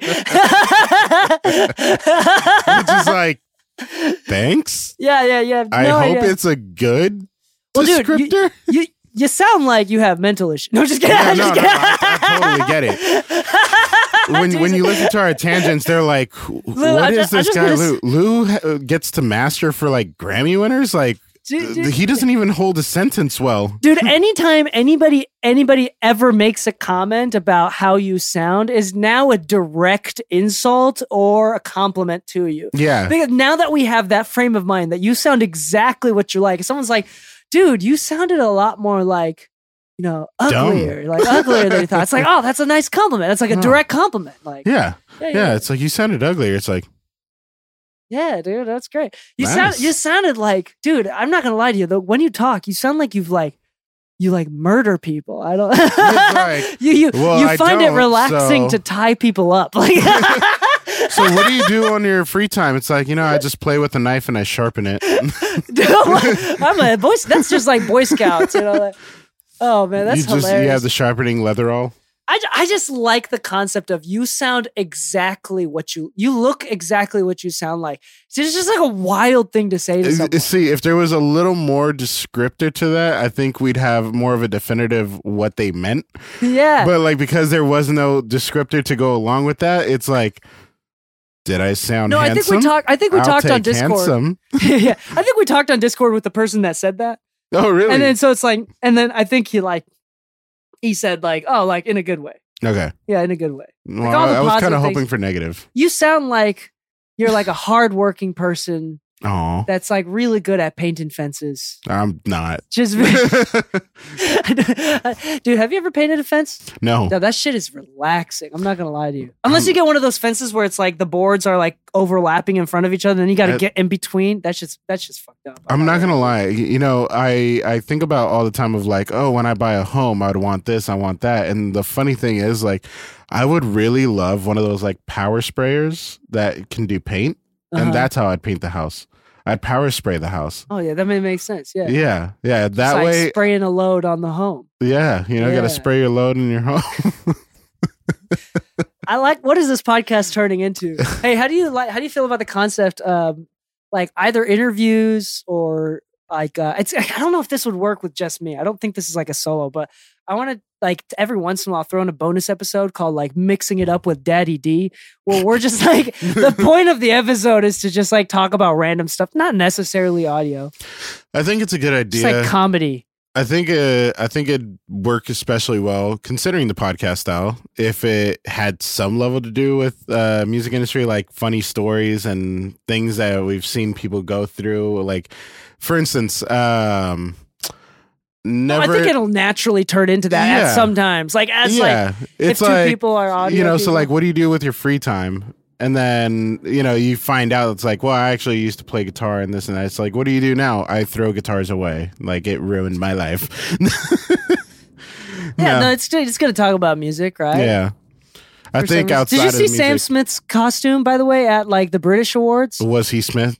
Which is like, thanks. Yeah. I hope it's a good descriptor. Dude, you sound like you have mental issues. No, just kidding. I totally get it. When you listen to our tangents, they're like, what is this guy Lou? Lou gets to master for like Grammy winners? Like, dude, he doesn't even hold a sentence well. Dude, anytime anybody ever makes a comment about how you sound is now a direct insult or a compliment to you. Yeah. Because now that we have that frame of mind that you sound exactly what you're like, if someone's like, dude, you sounded a lot more like, uglier, uglier than you thought. It's like, oh, that's a nice compliment. That's like a direct compliment. Like, yeah. It's like, you sounded uglier. It's like, yeah, dude, that's great. You sounded like, dude, I'm not gonna lie to you though. When you talk, you sound like you murder people. I don't. Like, you find it relaxing to tie people up. Like, so what do you do on your free time? It's like, I just play with a knife and I sharpen it. Dude, I'm a Boy. That's just like Boy Scouts. Like, oh man, that's hilarious. You have the sharpening leatherall. I just like the concept of you sound exactly what you look exactly what you sound like. So it's just like a wild thing to say to someone. See, if there was a little more descriptor to that, I think we'd have more of a definitive what they meant. Yeah. But like, because there was no descriptor to go along with that, it's like, did I sound handsome? I think we talked on Discord. Handsome. Yeah. I think we talked on Discord with the person that said that. Oh, really? And then so it's like, and then I think he said like, oh, like in a good way. Okay. Yeah, in a good way. Well, I was kind of hoping for negative. You sound like you're like a hardworking person. Oh, that's like really good at painting fences. I'm not. Just, dude, have you ever painted a fence? No. That shit is relaxing. I'm not gonna lie to you. Unless you get one of those fences where it's like the boards are like overlapping in front of each other, and you got to get in between. That's just fucked up. I'm not gonna lie. I think about all the time of like, oh, when I buy a home, I'd want this, I want that, and the funny thing is, like, I would really love one of those like power sprayers that can do paint. And that's how I'd paint the house. I'd power spray the house. Oh, yeah. That may make sense. Yeah. Yeah. Yeah. That like way. Spraying a load on the home. Yeah. Got to spray your load in your home. what is this podcast turning into? Hey, how do you feel about the concept of like either interviews or like, I don't know if this would work with just me. I don't think this is like a solo, but I want to like every once in a while throw in a bonus episode called like Mixing It Up with Daddy D, where we're just like, the point of the episode is to just like talk about random stuff, not necessarily audio. I think it's a good idea. It's like comedy. I think it'd work especially well considering the podcast style if it had some level to do with music industry, like funny stories and things that we've seen people go through. Like, for instance, I think it'll naturally turn into that at sometimes. Like as like it's if like, two people are audio, so like, what do you do with your free time? And then, you find out it's like, well, I actually used to play guitar and this and that. It's like, what do you do now? I throw guitars away. Like, it ruined my life. No, it's going to talk about music, right? Yeah. I think outside of music. Did you see Sam Smith's costume, by the way, at like the British Awards? Was he Smith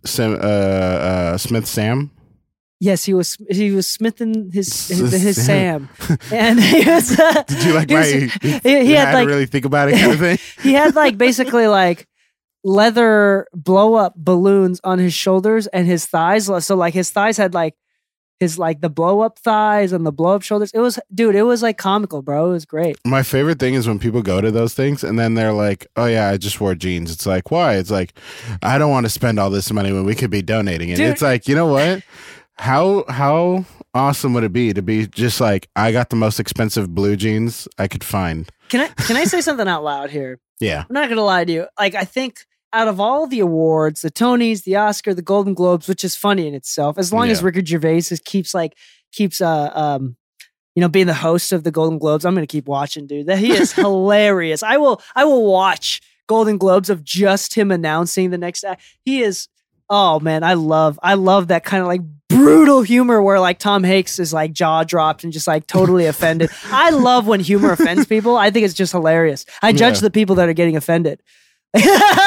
Sam? Yes, he was smithing his Sam, and he was. Did you like he had like, to really think about it kind of thing? He had like basically like leather blow up balloons on his shoulders and his thighs. So like his thighs had like his like the blow up thighs and the blow up shoulders. It was like comical, bro. It was great. My favorite thing is when people go to those things and then they're like, "Oh yeah, I just wore jeans." It's like, why? It's like, I don't want to spend all this money when we could be donating it. Dude. It's like, you know what? How awesome would it be to be just like, I got the most expensive blue jeans I could find? Can I say something out loud here? Yeah. I'm not gonna lie to you. Like, I think out of all the awards, the Tonys, the Oscar, the Golden Globes, which is funny in itself, as long as Ricky Gervais keeps being the host of the Golden Globes, I'm gonna keep watching, dude. That he is hilarious. I will watch Golden Globes of just him announcing the next act. He is. Oh man, I love that kind of like brutal humor where like Tom Hanks is like jaw dropped and just like totally offended. I love when humor offends people. I think it's just hilarious. I judge the people that are getting offended. Like,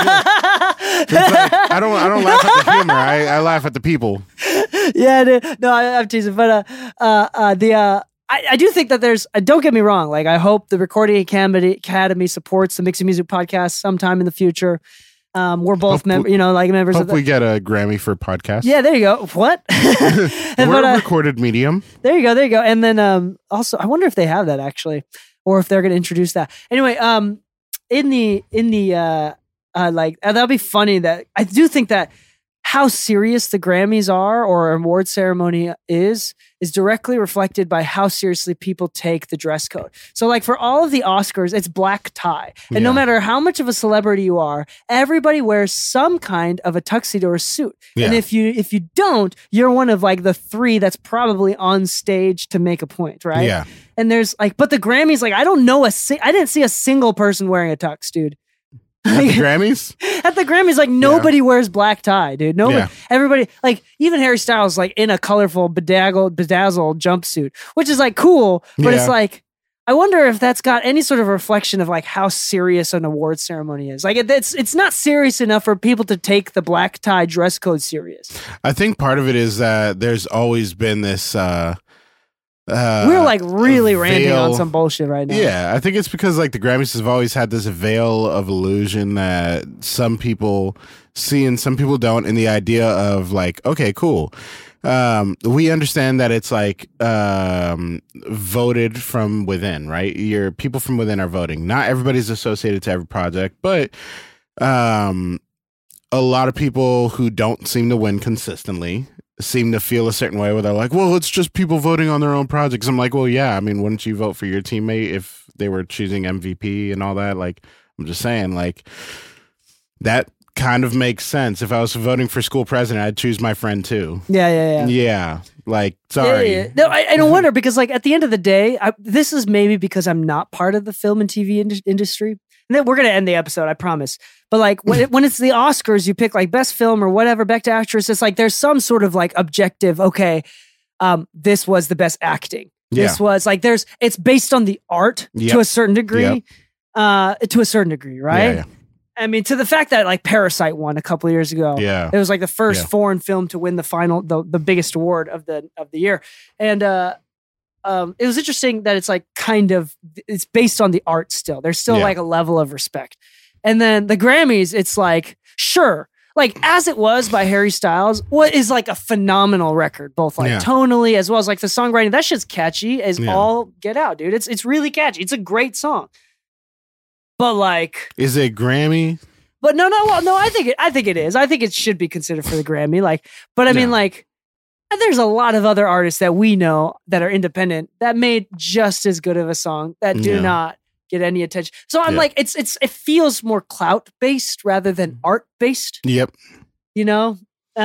I don't laugh at the humor. I laugh at the people. Yeah, dude. No, I'm teasing, but I do think that there's. Don't get me wrong. Like, I hope the Recording Academy supports the Mixing Music podcast sometime in the future. We're both members of we get a Grammy for podcast. Yeah, there you go. What? We're a recorded medium. There you go. And then also, I wonder if they have that actually, or if they're going to introduce that. Anyway, that'll be funny. That I do think that how serious the Grammys are or an award ceremony is directly reflected by how seriously people take the dress code. So like for all of the Oscars, it's black tie. And no matter how much of a celebrity you are, everybody wears some kind of a tuxedo or suit. Yeah. And if you don't, you're one of like the 3 that's probably on stage to make a point, right? Yeah. And there's like, but the Grammys, like I didn't see a single person wearing a tux, dude. At the Grammys? At the Grammys, like nobody wears black tie, dude. Nobody, everybody, like even Harry Styles, like in a colorful, bedazzled jumpsuit, which is like cool. But it's like, I wonder if that's got any sort of reflection of like how serious an award ceremony is. Like it's not serious enough for people to take the black tie dress code serious. I think part of it is that there's always been this. We're like really ranting on some bullshit right now. Yeah, I think it's because like the Grammys have always had this veil of illusion that some people see and some people don't, and the idea of like, okay, cool. We understand that it's like voted from within, right? Your people from within are voting. Not everybody's associated to every project, but a lot of people who don't seem to win consistently seem to feel a certain way where they're like, well, it's just people voting on their own projects. I'm like, well, yeah, I mean, wouldn't you vote for your teammate if they were choosing MVP and all that? Like, I'm just saying, like, that kind of makes sense. If I was voting for school president, I'd choose my friend too. Yeah. Like, sorry. Yeah. No, I don't wonder because, like, at the end of the day, this is maybe because I'm not part of the film and TV industry. And then we're going to end the episode, I promise. But like when it's the Oscars, you pick like best film or whatever, best actress. It's like there's some sort of like objective. Okay, this was the best acting. This was like it's based on the art to a certain degree. To a certain degree, right? Yeah. I mean, to the fact that like Parasite won a couple of years ago. Yeah, it was like the first foreign film to win the biggest award of the year, and it was interesting that it's like it's based on the art still. There's still like a level of respect. And then the Grammys, it's like, sure, like as it was by Harry Styles, what is like a phenomenal record, both like tonally as well as like the songwriting. That shit's catchy as all get out, dude. It's really catchy. It's a great song. But like, is it Grammy? But no. I think it is. I think it should be considered for the Grammy. Like, but I mean, like, there's a lot of other artists that we know that are independent that made just as good of a song that do not get any attention. So I'm like, it feels more clout based rather than art based. Yep. You know,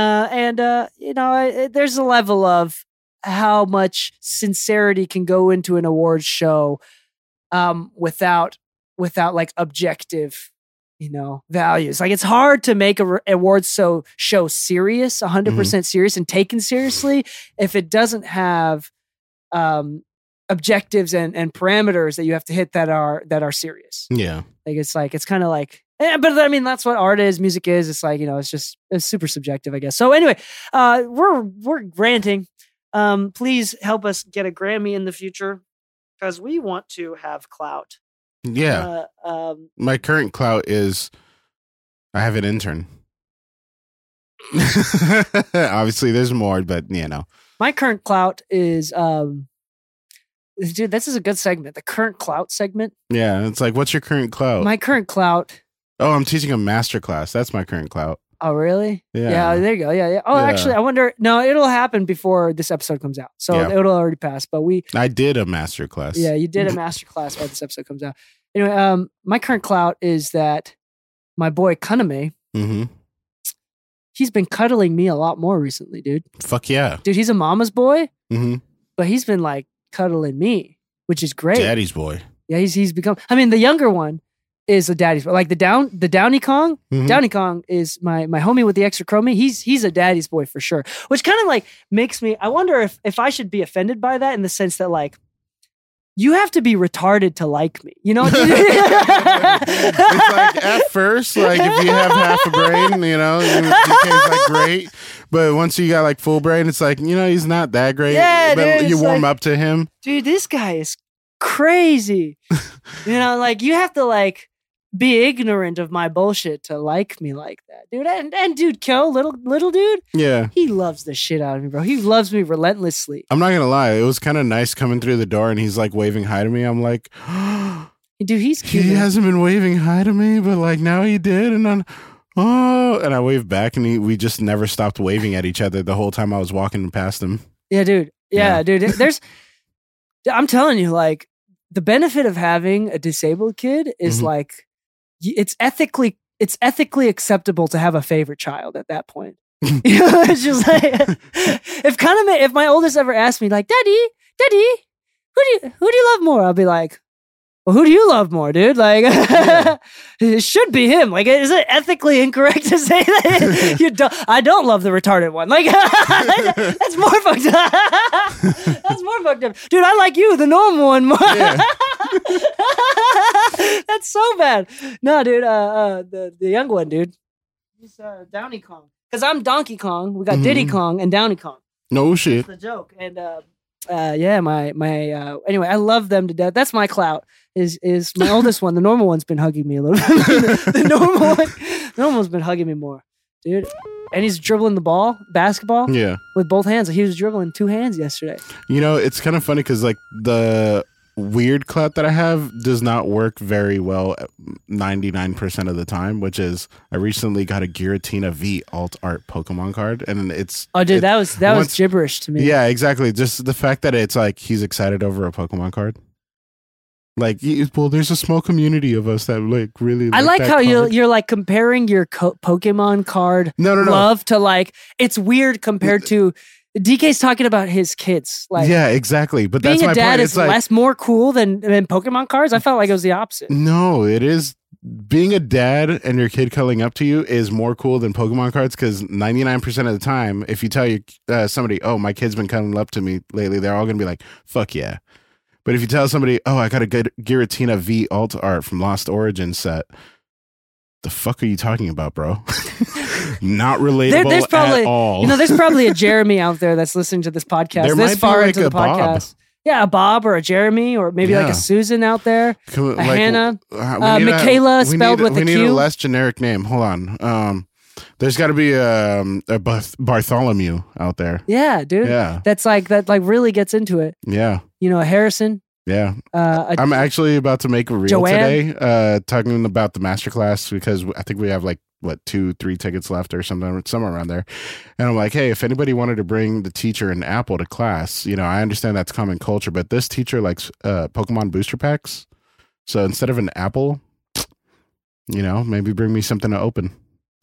there's a level of how much sincerity can go into an awards show, without like objective, values. Like it's hard to make a awards show serious, 100% serious and taken seriously if it doesn't have objectives and parameters that you have to hit that are serious. Yeah. Like it's kind of like, but I mean, that's what art is, music is. It's like, it's super subjective, I guess. So anyway, we're ranting. Please help us get a Grammy in the future because we want to have clout. Yeah. My current clout is I have an intern. Obviously there's more, but my current clout is, dude, this is a good segment. The current clout segment. Yeah. It's like, what's your current clout? My current clout. Oh, I'm teaching a master class. That's my current clout. Oh, really? Yeah. There you go. Yeah. Oh, actually, I wonder. No, it'll happen before this episode comes out. So it'll already pass. But I did a master class. Yeah, you did a master class while this episode comes out. Anyway, my current clout is that my boy Kaname, he's been cuddling me a lot more recently, dude. Fuck yeah. Dude, he's a mama's boy, but he's been like cuddling me, which is great. Daddy's boy. Yeah, he's become. I mean, the younger one is a daddy's boy. Like the Downy Kong. Downy Kong is my homie with the extra chromie. He's a daddy's boy for sure. Which kind of like makes me. I wonder if I should be offended by that in the sense that like, you have to be retarded to like me, It's like at first, like if you have half a brain, it's like great. But once you got like full brain, it's like, he's not that great. Yeah, but dude, you warm up to him. Dude, this guy is crazy. Like you have to like, be ignorant of my bullshit to like me like that, dude. And dude, Kyo, little dude, Yeah. he loves the shit out of me, bro. He loves me relentlessly. I'm not gonna lie, it was kind of nice coming through the door and he's like waving hi to me. I'm like, dude, he's cute. He hasn't been waving hi to me, but like now he did, and and I waved back, and we just never stopped waving at each other the whole time I was walking past him. Yeah, dude. Yeah, dude. I'm telling you, like, the benefit of having a disabled kid is like, it's ethically acceptable to have a favorite child at that point. You know, it's just like, if my oldest ever asked me, like, Daddy, who do you love more? I'll be like, well, who do you love more, dude? Like, it should be him. Like, is it ethically incorrect to say that? I don't love the retarded one. Like, that's more fucked up. That's more fucked up. Dude, I like you, the normal one, more. Yeah. That's so bad. No, dude, the young one, dude. He's Downy Kong. Because I'm Donkey Kong. We got Diddy Kong and Downy Kong. No shit. That's the joke. And, anyway, I love them to death. That's my clout. Is my oldest one. The normal one's been hugging me a little bit. The normal one's been hugging me more, dude. And he's dribbling the basketball, with both hands. He was dribbling 2 hands yesterday. You know, it's kind of funny because like the weird clout that I have does not work very well 99% of the time, which is I recently got a Giratina V alt art Pokemon card, and it's that was gibberish to me. Yeah, exactly. Just the fact that it's like he's excited over a Pokemon card. Like, well, there's a small community of us that like really. I like how you're like comparing your Pokemon card love to like it's weird compared to. DK's talking about his kids. Like, yeah, exactly. But being that's my a dad point. is like, more cool than Pokemon cards. I felt like it was the opposite. No, it is. Being a dad and your kid cuddling up to you is more cool than Pokemon cards because 99% of the time, if you tell somebody, oh, my kid's been cuddling up to me lately, they're all going to be like, fuck yeah. But if you tell somebody, oh, I got a good Giratina V alt art from Lost Origins set, the fuck are you talking about, bro? Not relatable there's probably, at all. You know, there's probably a Jeremy out there that's listening to this podcast. There this might far be like into the podcast. Bob. Yeah, a Bob or a Jeremy or maybe like a Susan out there. A Hannah. Michaela spelled with a Q. We need a less generic name. Hold on. There's got to be a Bartholomew out there. Yeah, dude. Yeah. That really gets into it. Yeah. You know, a Harrison. Yeah. I'm actually about to make a reel Joanne? today talking about the masterclass because I think we have like 2-3 tickets left or something, somewhere around there. And I'm like, hey, if anybody wanted to bring the teacher an apple to class, you know, I understand that's common culture, but this teacher likes Pokemon booster packs. So instead of an apple, you know, maybe bring me something to open.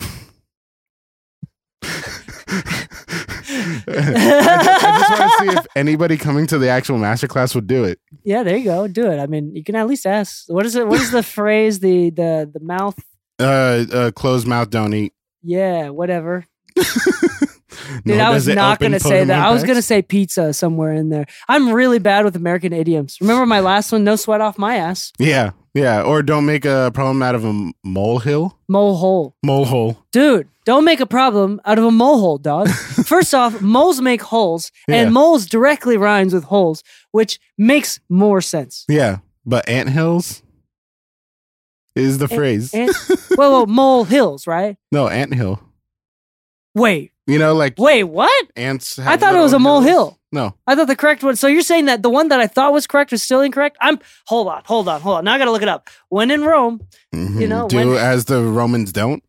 I just want to see if anybody coming to the actual masterclass would do it. Yeah, there you go. Do it. I mean, you can at least ask. What is it? What is the phrase? The mouth? Closed mouth don't eat. Yeah, whatever. Dude, I was not going to say that. I was going to say pizza somewhere in there. I'm really bad with American idioms. Remember my last one? No sweat off my ass. Yeah. Yeah. Or don't make a problem out of a molehill. Molehole. Dude, don't make a problem out of a molehole, dog. First off, moles make holes, and moles directly rhymes with holes, which makes more sense. Yeah. But anthills is the phrase. Well, mole hills, right? No, anthill. Wait. You know, like... Wait, what? Ants. I thought it was a molehill. No. I thought the correct one... So you're saying that the one that I thought was correct was still incorrect? Hold on. Now I gotta look it up. When in Rome, you know... as the Romans don't?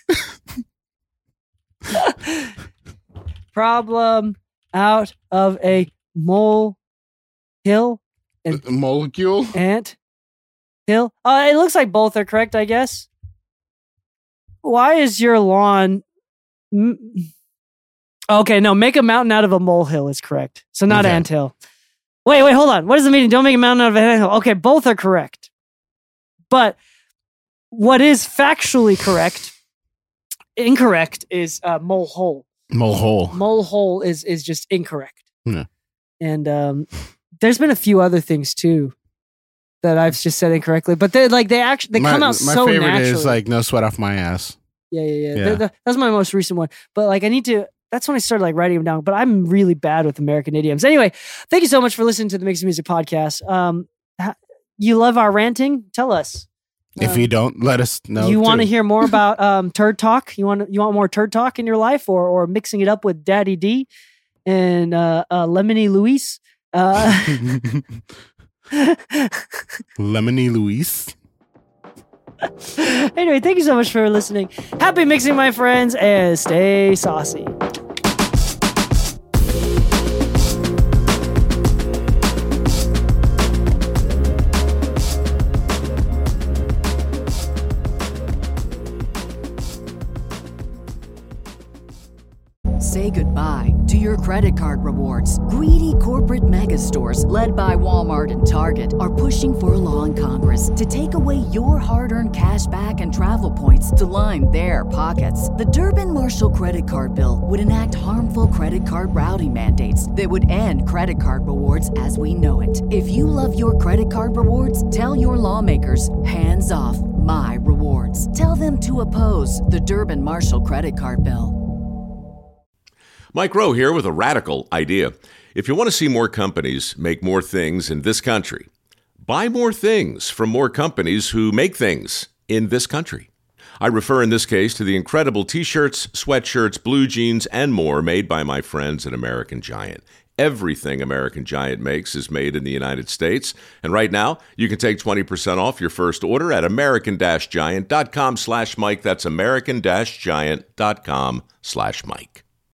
Problem out of a molehill. Molecule? Ant hill. It looks like both are correct, I guess. Why is your lawn... Okay, no, make a mountain out of a molehill is correct. So not anthill. Wait, hold on. What does it mean? Don't make a mountain out of an anthill. Okay, both are correct. But what is factually incorrect is molehole. Molehole is just incorrect. Yeah. And there's been a few other things too that I've just said incorrectly, but they come out so naturally. My favorite is like no sweat off my ass. Yeah. That's my most recent one. But like that's when I started like writing them down, but I'm really bad with American idioms. Anyway, thank you so much for listening to the Mixed Music Podcast. You love our ranting? Tell us. If you don't, let us know. You want to hear more about turd talk? You want more turd talk in your life, or mixing it up with Daddy D and Lemony Luis? Lemony Luis. Anyway, thank you so much for listening. Happy mixing, my friends, and stay saucy. Say goodbye to your credit card rewards. Greedy corporate mega stores, led by Walmart and Target, are pushing for a law in Congress to take away your hard-earned cash back and travel points to line their pockets. The Durbin-Marshall credit card bill would enact harmful credit card routing mandates that would end credit card rewards as we know it. If you love your credit card rewards, tell your lawmakers, hands off my rewards. Tell them to oppose the Durbin-Marshall credit card bill. Mike Rowe here with a radical idea. If you want to see more companies make more things in this country, buy more things from more companies who make things in this country. I refer in this case to the incredible t-shirts, sweatshirts, blue jeans, and more made by my friends at American Giant. Everything American Giant makes is made in the United States. And right now, you can take 20% off your first order at american-giant.com/Mike. That's american-giant.com/Mike.